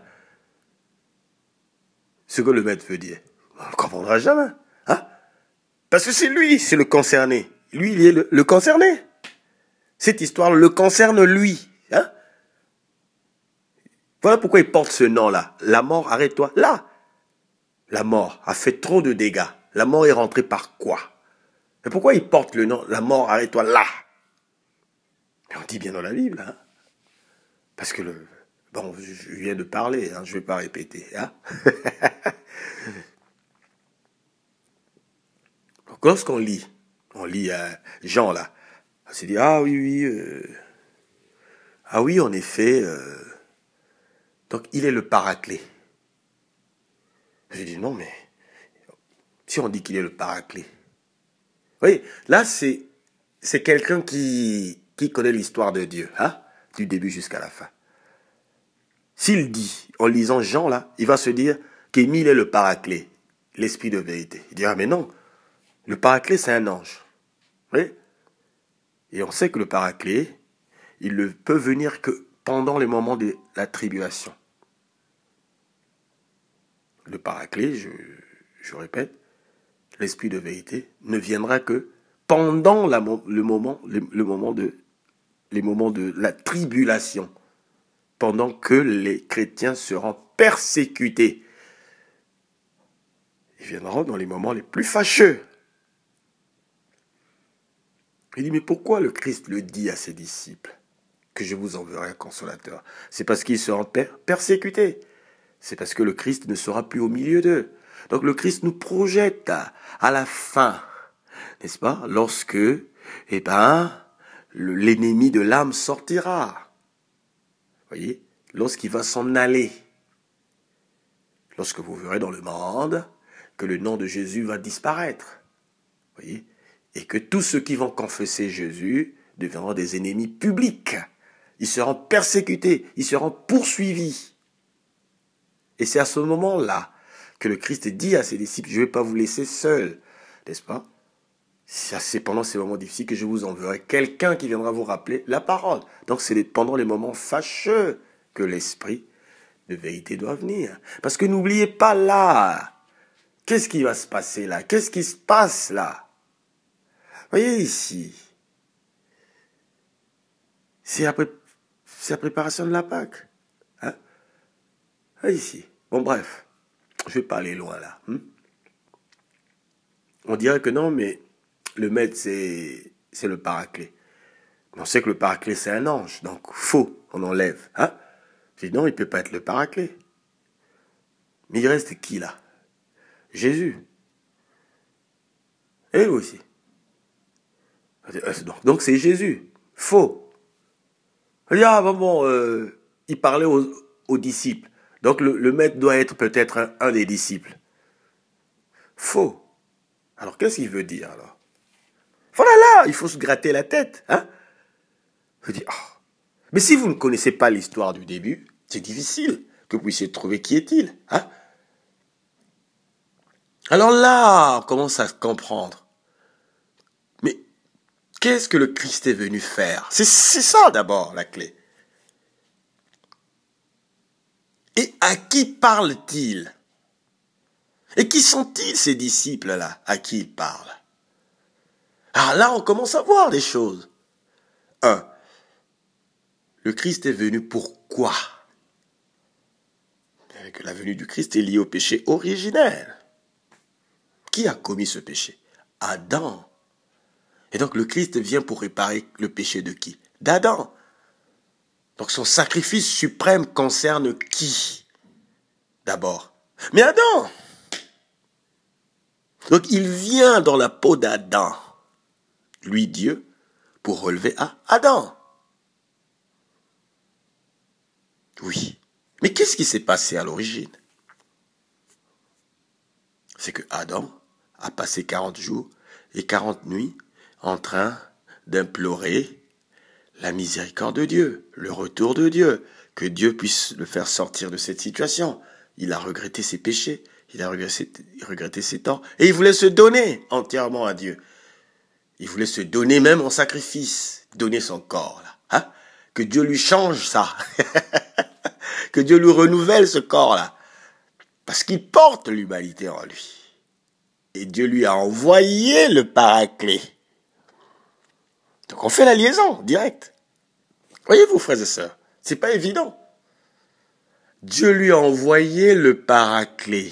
ce que le maître veut dire. On ne comprendra jamais. Hein? Parce que c'est lui, c'est le concerné. Lui, il est le, le concerné. Cette histoire le concerne lui. Hein? Voilà pourquoi il porte ce nom-là. La mort, arrête-toi là. La mort a fait trop de dégâts. La mort est rentrée par quoi? Et pourquoi il porte le nom, la mort, arrête-toi là? Et on dit bien dans la Bible. Hein? Parce que le... Bon, je viens de parler, hein, je ne vais pas répéter. Hein? Donc, lorsqu'on lit, on lit euh, Jean là, on se dit, ah oui, oui, euh, ah oui, en effet, euh, donc il est le paraclet. Je dis, non, mais si on dit qu'il est le paraclet, vous voyez, là, c'est, c'est quelqu'un qui, qui connaît l'histoire de Dieu, hein, du début jusqu'à la fin. S'il dit, en lisant Jean là, il va se dire qu'Émile est le paraclet, l'esprit de vérité. Il dira, mais non, le paraclet, c'est un ange. Oui. Et on sait que le paraclet, il ne peut venir que pendant les moments de la tribulation. Le paraclet, je, je répète, l'esprit de vérité, ne viendra que pendant la, le, moment, le, le moment de, les moments de la tribulation, pendant que les chrétiens seront persécutés. Ils viendront dans les moments les plus fâcheux. Il dit, mais pourquoi le Christ le dit à ses disciples que je vous enverrai un consolateur? C'est parce qu'ils seront per- persécutés. C'est parce que le Christ ne sera plus au milieu d'eux. Donc le Christ nous projette à, à la fin, n'est-ce pas? Lorsque, eh ben, le, l'ennemi de l'âme sortira. Vous voyez? Lorsqu'il va s'en aller. Lorsque vous verrez dans le monde que le nom de Jésus va disparaître. Vous voyez? Et que tous ceux qui vont confesser Jésus deviendront des ennemis publics. Ils seront persécutés, ils seront poursuivis. Et c'est à ce moment-là que le Christ dit à ses disciples, je ne vais pas vous laisser seuls, n'est-ce pas? C'est pendant ces moments difficiles que je vous enverrai quelqu'un qui viendra vous rappeler la parole. Donc c'est pendant les moments fâcheux que l'esprit de vérité doit venir. Parce que n'oubliez pas là, qu'est-ce qui va se passer là? Qu'est-ce qui se passe là? Voyez ici, c'est la, pré- c'est la préparation de la Pâque. Hein? Voyez ici. Bon, bref, je vais pas aller loin là. Hein? On dirait que non, mais le maître, c'est, c'est le paraclet. On sait que le paraclet, c'est un ange, donc faux, on enlève. Hein? Je dis non, il ne peut pas être le paraclet. Mais il reste qui là? Jésus. Et lui aussi. Donc, donc c'est Jésus. Faux. Ah, bon, bon euh, il parlait aux, aux disciples. Donc le, le maître doit être peut-être un, un des disciples. Faux. Alors qu'est-ce qu'il veut dire alors? Voilà là, il faut se gratter la tête. Hein? Je dis, oh. Mais si vous ne connaissez pas l'histoire du début, c'est difficile que vous puissiez trouver qui est-il. Hein? Alors là, on commence à comprendre. Mais qu'est-ce que le Christ est venu faire? C'est, c'est ça d'abord la clé. Et à qui parle-t-il? Et qui sont-ils ces disciples-là à qui il parle? Alors là, on commence à voir des choses. Un, le Christ est venu pourquoi? Que la venue du Christ est liée au péché originel. Qui a commis ce péché? Adam. Et donc le Christ vient pour réparer le péché de qui? D'Adam. Donc son sacrifice suprême concerne qui? D'abord. Mais Adam. Donc il vient dans la peau d'Adam, lui Dieu, pour relever à Adam. Oui. Mais qu'est-ce qui s'est passé à l'origine? C'est que Adam a passé quarante jours et quarante nuits en train d'implorer la miséricorde de Dieu, le retour de Dieu, que Dieu puisse le faire sortir de cette situation. Il a regretté ses péchés, il a regretté, regretté ses torts, et il voulait se donner entièrement à Dieu. Il voulait se donner même en sacrifice, donner son corps, là. Hein? Que Dieu lui change ça. Que Dieu lui renouvelle ce corps-là. Parce qu'il porte l'humanité en lui. Et Dieu lui a envoyé le Paraclet. Donc on fait la liaison directe. Voyez-vous, frères et sœurs, c'est pas évident. Dieu lui a envoyé le Paraclet.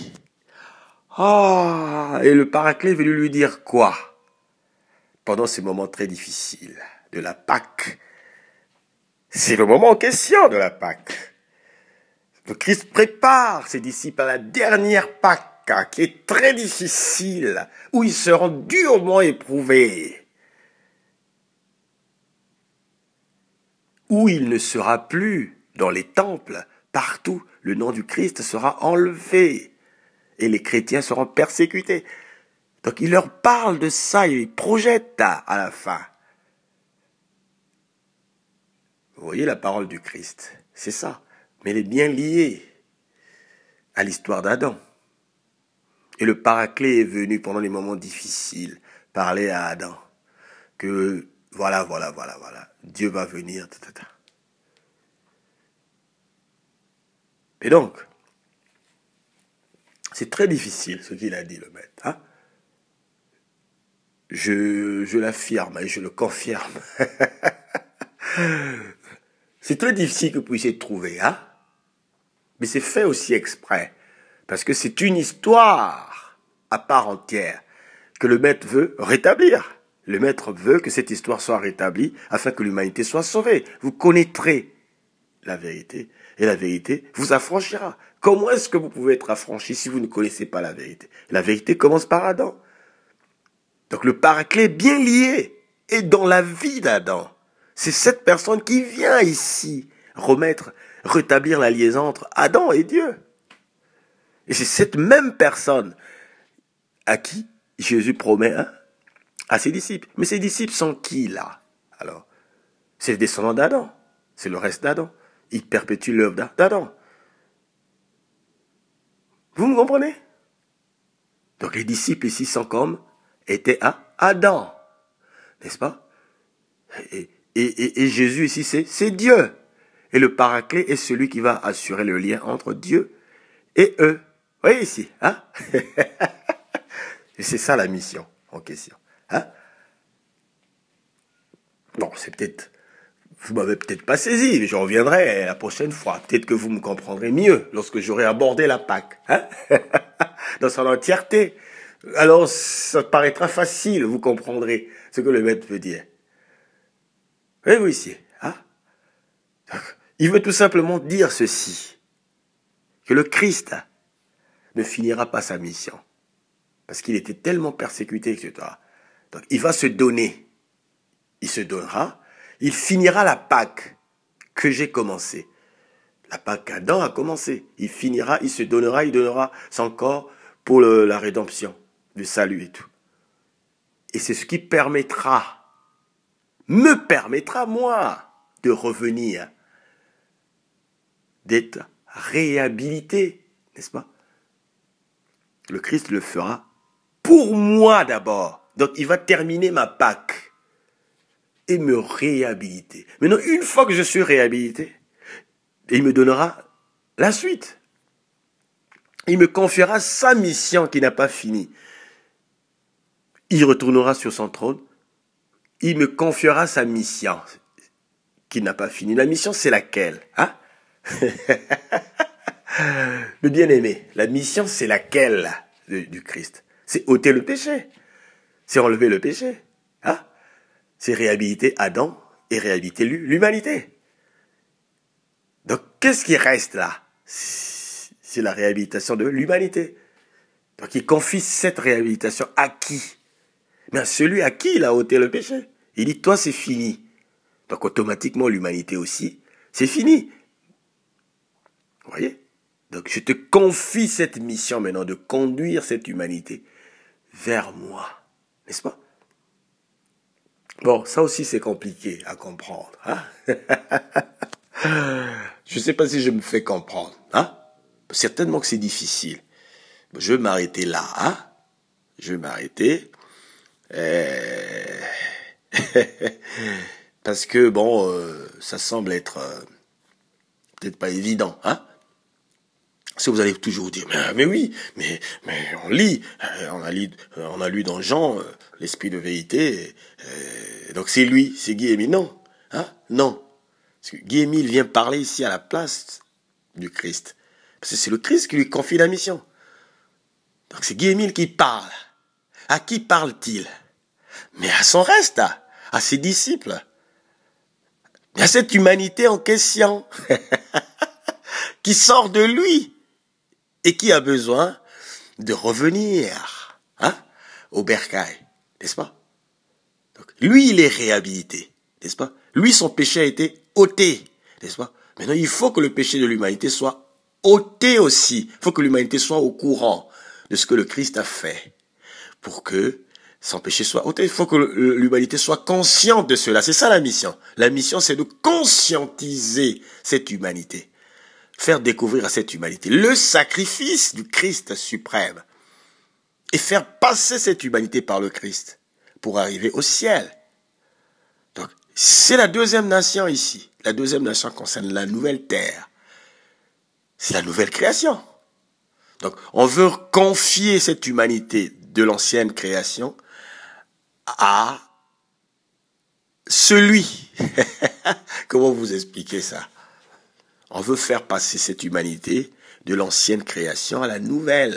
Ah, et le Paraclet est venu lui dire quoi? Pendant ces moments très difficiles de la Pâque. C'est le moment en question de la Pâque. Le Christ prépare ses disciples à la dernière Pâque, qui est très difficile, où ils seront durement éprouvés, où il ne sera plus dans les temples, partout, le nom du Christ sera enlevé, et les chrétiens seront persécutés. Donc il leur parle de ça, il les projette à la fin. Vous voyez la parole du Christ, c'est ça. Mais elle est bien liée à l'histoire d'Adam. Et le Paraclet est venu pendant les moments difficiles parler à Adam. Que voilà, voilà, voilà, voilà. Dieu va venir. Tata. Et donc, c'est très difficile ce qu'il a dit le maître. Hein? Je, je l'affirme et je le confirme. C'est très difficile que vous puissiez trouver, hein? Mais c'est fait aussi exprès. Parce que c'est une histoire à part entière que le maître veut rétablir. Le maître veut que cette histoire soit rétablie afin que l'humanité soit sauvée. Vous connaîtrez la vérité et la vérité vous affranchira. Comment est-ce que vous pouvez être affranchi si vous ne connaissez pas la vérité? La vérité commence par Adam. Donc le Paraclet est bien lié et dans la vie d'Adam. C'est cette personne qui vient ici remettre, rétablir la liaison entre Adam et Dieu. Et c'est cette même personne à qui Jésus promet hein, à ses disciples. Mais ses disciples sont qui là? Alors, c'est les descendants d'Adam. C'est le reste d'Adam. Ils perpétuent l'œuvre d'Adam. Vous me comprenez? Donc les disciples ici sont comme étaient à Adam. N'est-ce pas? Et, et, et, et Jésus ici, c'est, c'est Dieu. Et le Paraclet est celui qui va assurer le lien entre Dieu et eux. Vous voyez ici, hein? Et c'est ça la mission en question. Hein? Bon, c'est peut-être... Vous m'avez peut-être pas saisi, mais je reviendrai la prochaine fois. Peut-être que vous me comprendrez mieux lorsque j'aurai abordé la Pâque. Hein? Dans son entièreté. Alors, ça paraîtra facile, vous comprendrez ce que le maître veut dire. Voyez-vous ici, hein? Il veut tout simplement dire ceci, que le Christ ne finira pas sa mission, parce qu'il était tellement persécuté, et cetera. Donc, il va se donner, il se donnera, il finira la Pâque que j'ai commencée. La Pâque qu'Adam a commencé. Il finira, il se donnera, il donnera son corps pour le, la rédemption, le salut et tout. Et c'est ce qui permettra, me permettra, moi, de revenir, d'être réhabilité, n'est-ce pas? Le Christ le fera pour moi d'abord. Donc il va terminer ma Pâque et me réhabiliter. Maintenant, une fois que je suis réhabilité, il me donnera la suite. Il me confiera sa mission qui n'a pas fini. Il retournera sur son trône il me confiera sa mission, qui n'a pas fini. La mission, c'est laquelle, hein? Le bien-aimé, la mission, c'est laquelle du, du Christ? C'est ôter le péché. C'est enlever le péché. Hein? C'est réhabiliter Adam et réhabiliter l'humanité. Donc, qu'est-ce qui reste là? C'est la réhabilitation de l'humanité. Donc, il confie cette réhabilitation à qui? Mais à celui à qui il a ôté le péché. Il dit, toi, c'est fini. Donc, automatiquement, l'humanité aussi, c'est fini. Vous voyez? Donc, je te confie cette mission maintenant de conduire cette humanité vers moi. N'est-ce pas? Bon, ça aussi, c'est compliqué à comprendre. Hein? Je ne sais pas si je me fais comprendre. Hein? Certainement que c'est difficile. Je vais m'arrêter là. Hein? Je vais m'arrêter. Euh... Parce que, bon, euh, ça semble être euh, peut-être pas évident. Hein? Si vous allez toujours dire, mais, mais oui, mais, mais on lit, on a lu, on a lu dans Jean, euh, l'esprit de vérité, euh, donc c'est lui, c'est Guy-Émile. Non, hein, non. Parce que Guy-Émile vient parler ici à la place du Christ. Parce que c'est le Christ qui lui confie la mission. Donc c'est Guy-Émile qui parle. À qui parle-t-il? Mais à son reste, à, à ses disciples. Mais à cette humanité en question, qui sort de lui. Et qui a besoin de revenir, hein, au bercail, n'est-ce pas? Donc, lui, il est réhabilité, n'est-ce pas? Lui, son péché a été ôté, n'est-ce pas? Maintenant, il faut que le péché de l'humanité soit ôté aussi. Il faut que l'humanité soit au courant de ce que le Christ a fait pour que son péché soit ôté. Il faut que l'humanité soit consciente de cela. C'est ça la mission. La mission, c'est de conscientiser cette humanité. Faire découvrir à cette humanité le sacrifice du Christ suprême et faire passer cette humanité par le Christ pour arriver au ciel. Donc, c'est la deuxième nation ici. La deuxième nation concerne la nouvelle terre. C'est la nouvelle création. Donc, on veut confier cette humanité de l'ancienne création à celui. Comment vous expliquer ça? On veut faire passer cette humanité de l'ancienne création à la nouvelle.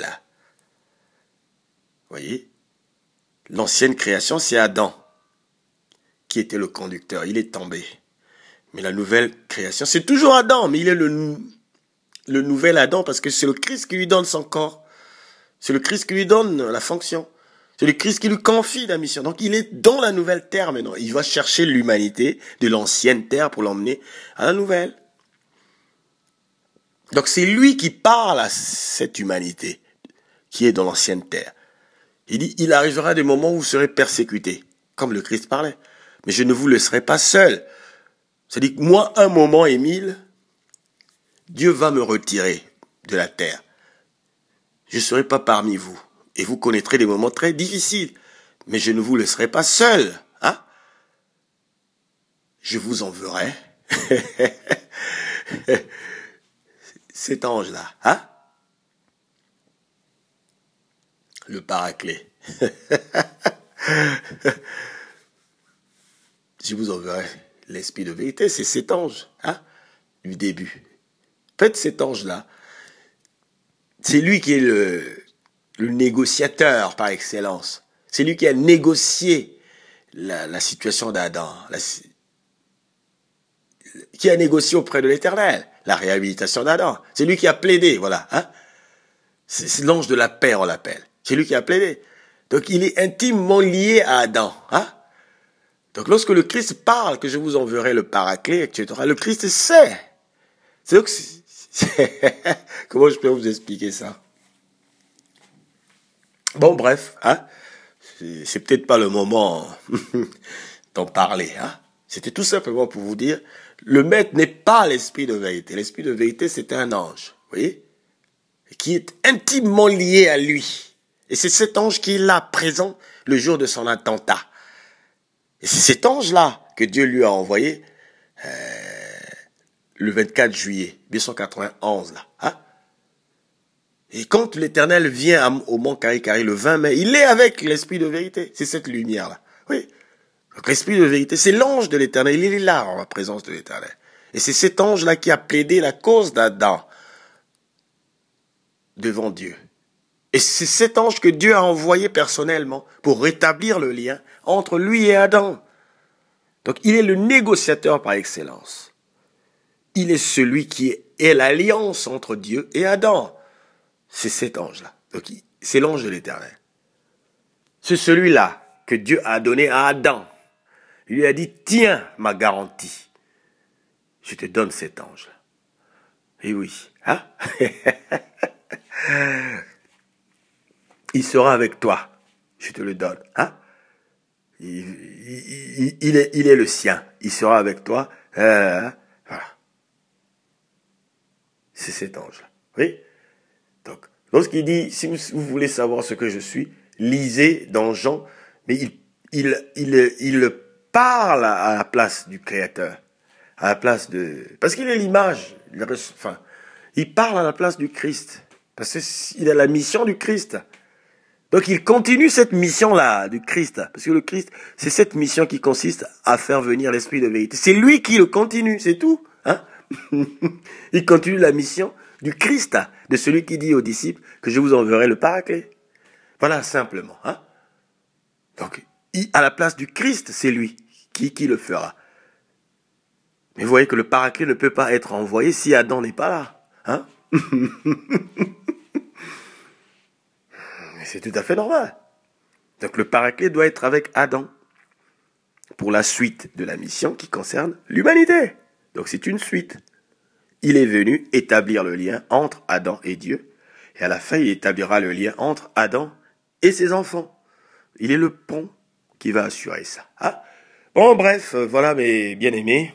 Vous voyez? L'ancienne création, c'est Adam qui était le conducteur. Il est tombé. Mais la nouvelle création, c'est toujours Adam, mais il est le, le nouvel Adam parce que c'est le Christ qui lui donne son corps. C'est le Christ qui lui donne la fonction. C'est le Christ qui lui confie la mission. Donc il est dans la nouvelle terre maintenant. Il va chercher l'humanité de l'ancienne terre pour l'emmener à la nouvelle. Donc c'est lui qui parle à cette humanité qui est dans l'ancienne terre. Il dit, il arrivera des moments où vous serez persécutés, comme le Christ parlait. Mais je ne vous laisserai pas seul. C'est-à-dire que moi, un moment, Émile, Dieu va me retirer de la terre. Je ne serai pas parmi vous. Et vous connaîtrez des moments très difficiles. Mais je ne vous laisserai pas seul. Hein? Je vous enverrai. Cet ange-là, hein? Le paraclet. Je vous enverrai l'esprit de vérité, c'est cet ange, hein? Du début. Faites cet ange-là. C'est lui qui est le, le négociateur par excellence. C'est lui qui a négocié la, la situation d'Adam. La, qui a négocié auprès de l'Éternel la réhabilitation d'Adam. C'est lui qui a plaidé, voilà. Hein? C'est l'ange de la paix, on l'appelle. C'est lui qui a plaidé. Donc il est intimement lié à Adam. Hein? Donc lorsque le Christ parle que je vous enverrai le paraclet, et cetera, le Christ sait. C'est donc, comment je peux vous expliquer ça? Bon, bref, hein? C'est peut-être pas le moment d'en parler. Hein? C'était tout simplement pour vous dire, le maître n'est pas l'esprit de vérité. L'esprit de vérité, c'est un ange, vous voyez, qui est intimement lié à lui. Et c'est cet ange qui est là, présent, le jour de son attentat. Et c'est cet ange-là que Dieu lui a envoyé euh, le vingt-quatre juillet mille huit cent quatre-vingt-onze. Là, hein? Et quand l'Éternel vient au mont Karikari le vingt mai, il est avec l'esprit de vérité. C'est cette lumière-là. Oui. Donc l'Esprit de vérité, c'est l'ange de l'Éternel. Il est là en la présence de l'Éternel. Et c'est cet ange-là qui a plaidé la cause d'Adam devant Dieu. Et c'est cet ange que Dieu a envoyé personnellement pour rétablir le lien entre lui et Adam. Donc il est le négociateur par excellence. Il est celui qui est l'alliance entre Dieu et Adam. C'est cet ange-là. Donc c'est l'ange de l'Éternel. C'est celui-là que Dieu a donné à Adam. Il lui a dit, tiens ma garantie. Je te donne cet ange-là. Et oui, hein? Il sera avec toi. Je te le donne, hein? Il, il, il, est, il est le sien. Il sera avec toi. Euh, voilà. C'est cet ange-là. Oui? Donc, lorsqu'il dit, si vous, vous voulez savoir ce que je suis, lisez dans Jean, mais il, il, il, il parle à la place du Créateur. À la place de... Parce qu'il est l'image. Il, enfin, il parle à la place du Christ. Parce qu'il a la mission du Christ. Donc il continue cette mission-là du Christ. Parce que le Christ, c'est cette mission qui consiste à faire venir l'Esprit de vérité. C'est lui qui le continue, c'est tout. Hein? Il continue la mission du Christ, de celui qui dit aux disciples que je vous enverrai le Paraclet. Voilà, simplement. Hein? Donc, il, à la place du Christ, c'est lui qui, qui le fera. Mais vous voyez que le Paraclet ne peut pas être envoyé si Adam n'est pas là. Hein? C'est tout à fait normal. Donc le Paraclet doit être avec Adam pour la suite de la mission qui concerne l'humanité. Donc c'est une suite. Il est venu établir le lien entre Adam et Dieu. Et à la fin, il établira le lien entre Adam et ses enfants. Il est le pont qui va assurer ça. Hein? Bon, bref, voilà mes bien-aimés.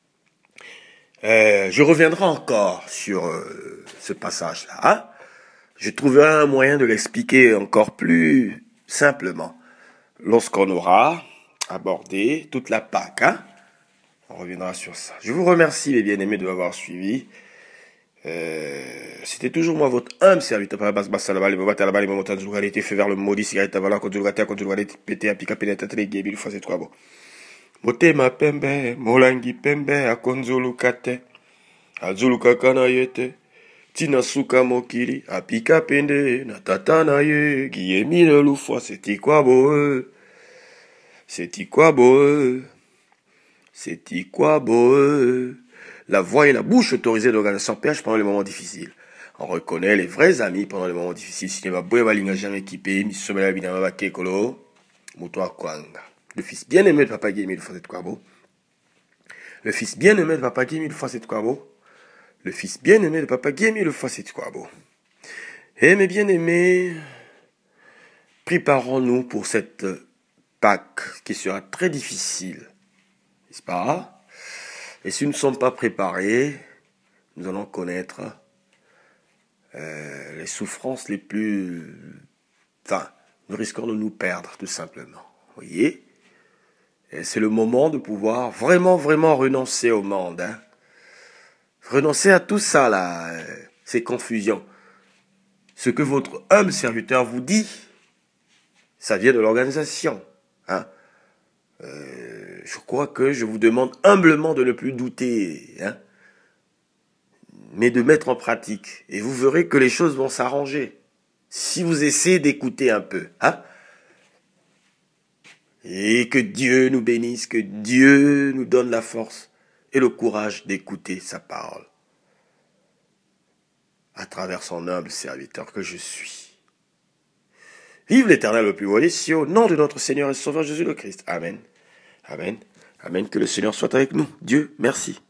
Euh, je reviendrai encore sur euh, ce passage-là. Hein? Je trouverai un moyen de l'expliquer encore plus simplement lorsqu'on aura abordé toute la Pâque. Hein? On reviendra sur ça. Je vous remercie, mes bien-aimés, de m'avoir suivi. Euh, c'était toujours moi, votre humble serviteur. Fait vers le maudit cigarette avant quand tu le quand tu le pété à pica pénétrer les guébilles, faisait trois beaux. Motema pembe, molangi pembe, a konzulu kate, azulu kakana yete. Tina suka mokili, apika pende, na tata na ye, guillemine le loufois, c'est quoi beau, c'est quoi beau, c'est quoi beau. La voix et la bouche autorisées d'organisation P H pendant les moments difficiles. On reconnaît les vrais amis pendant les moments difficiles. Si tu n'as pas de jamais équipé, mi sommet la bina ma kekolo, moto kwanga. Le fils bien-aimé de Papa Guillemine le fois, c'est quoi beau. Le fils bien-aimé de Papa Guillemine le fois, c'est quoi beau. Le fils bien-aimé de Papa Guémy le fois, c'est quoi beau. Eh mes bien-aimés, préparons-nous pour cette Pâque qui sera très difficile, n'est-ce pas? Et si nous ne sommes pas préparés, nous allons connaître euh, les souffrances les plus... Enfin, nous risquons de nous perdre, tout simplement. Vous voyez? Et c'est le moment de pouvoir vraiment, vraiment renoncer au monde, hein? Renoncez à tout ça, là, euh, ces confusions. Ce que votre humble serviteur vous dit, ça vient de l'organisation. Hein. Euh, je crois que je vous demande humblement de ne plus douter, hein, mais de mettre en pratique. Et vous verrez que les choses vont s'arranger. Si vous essayez d'écouter un peu. Hein. Et que Dieu nous bénisse, que Dieu nous donne la force et le courage d'écouter sa parole à travers son humble serviteur que je suis. Vive l'Éternel le plus haut des cieux, au nom de notre Seigneur et Sauveur Jésus le Christ. Amen. Amen. Amen. Que le Seigneur soit avec nous. Dieu, merci.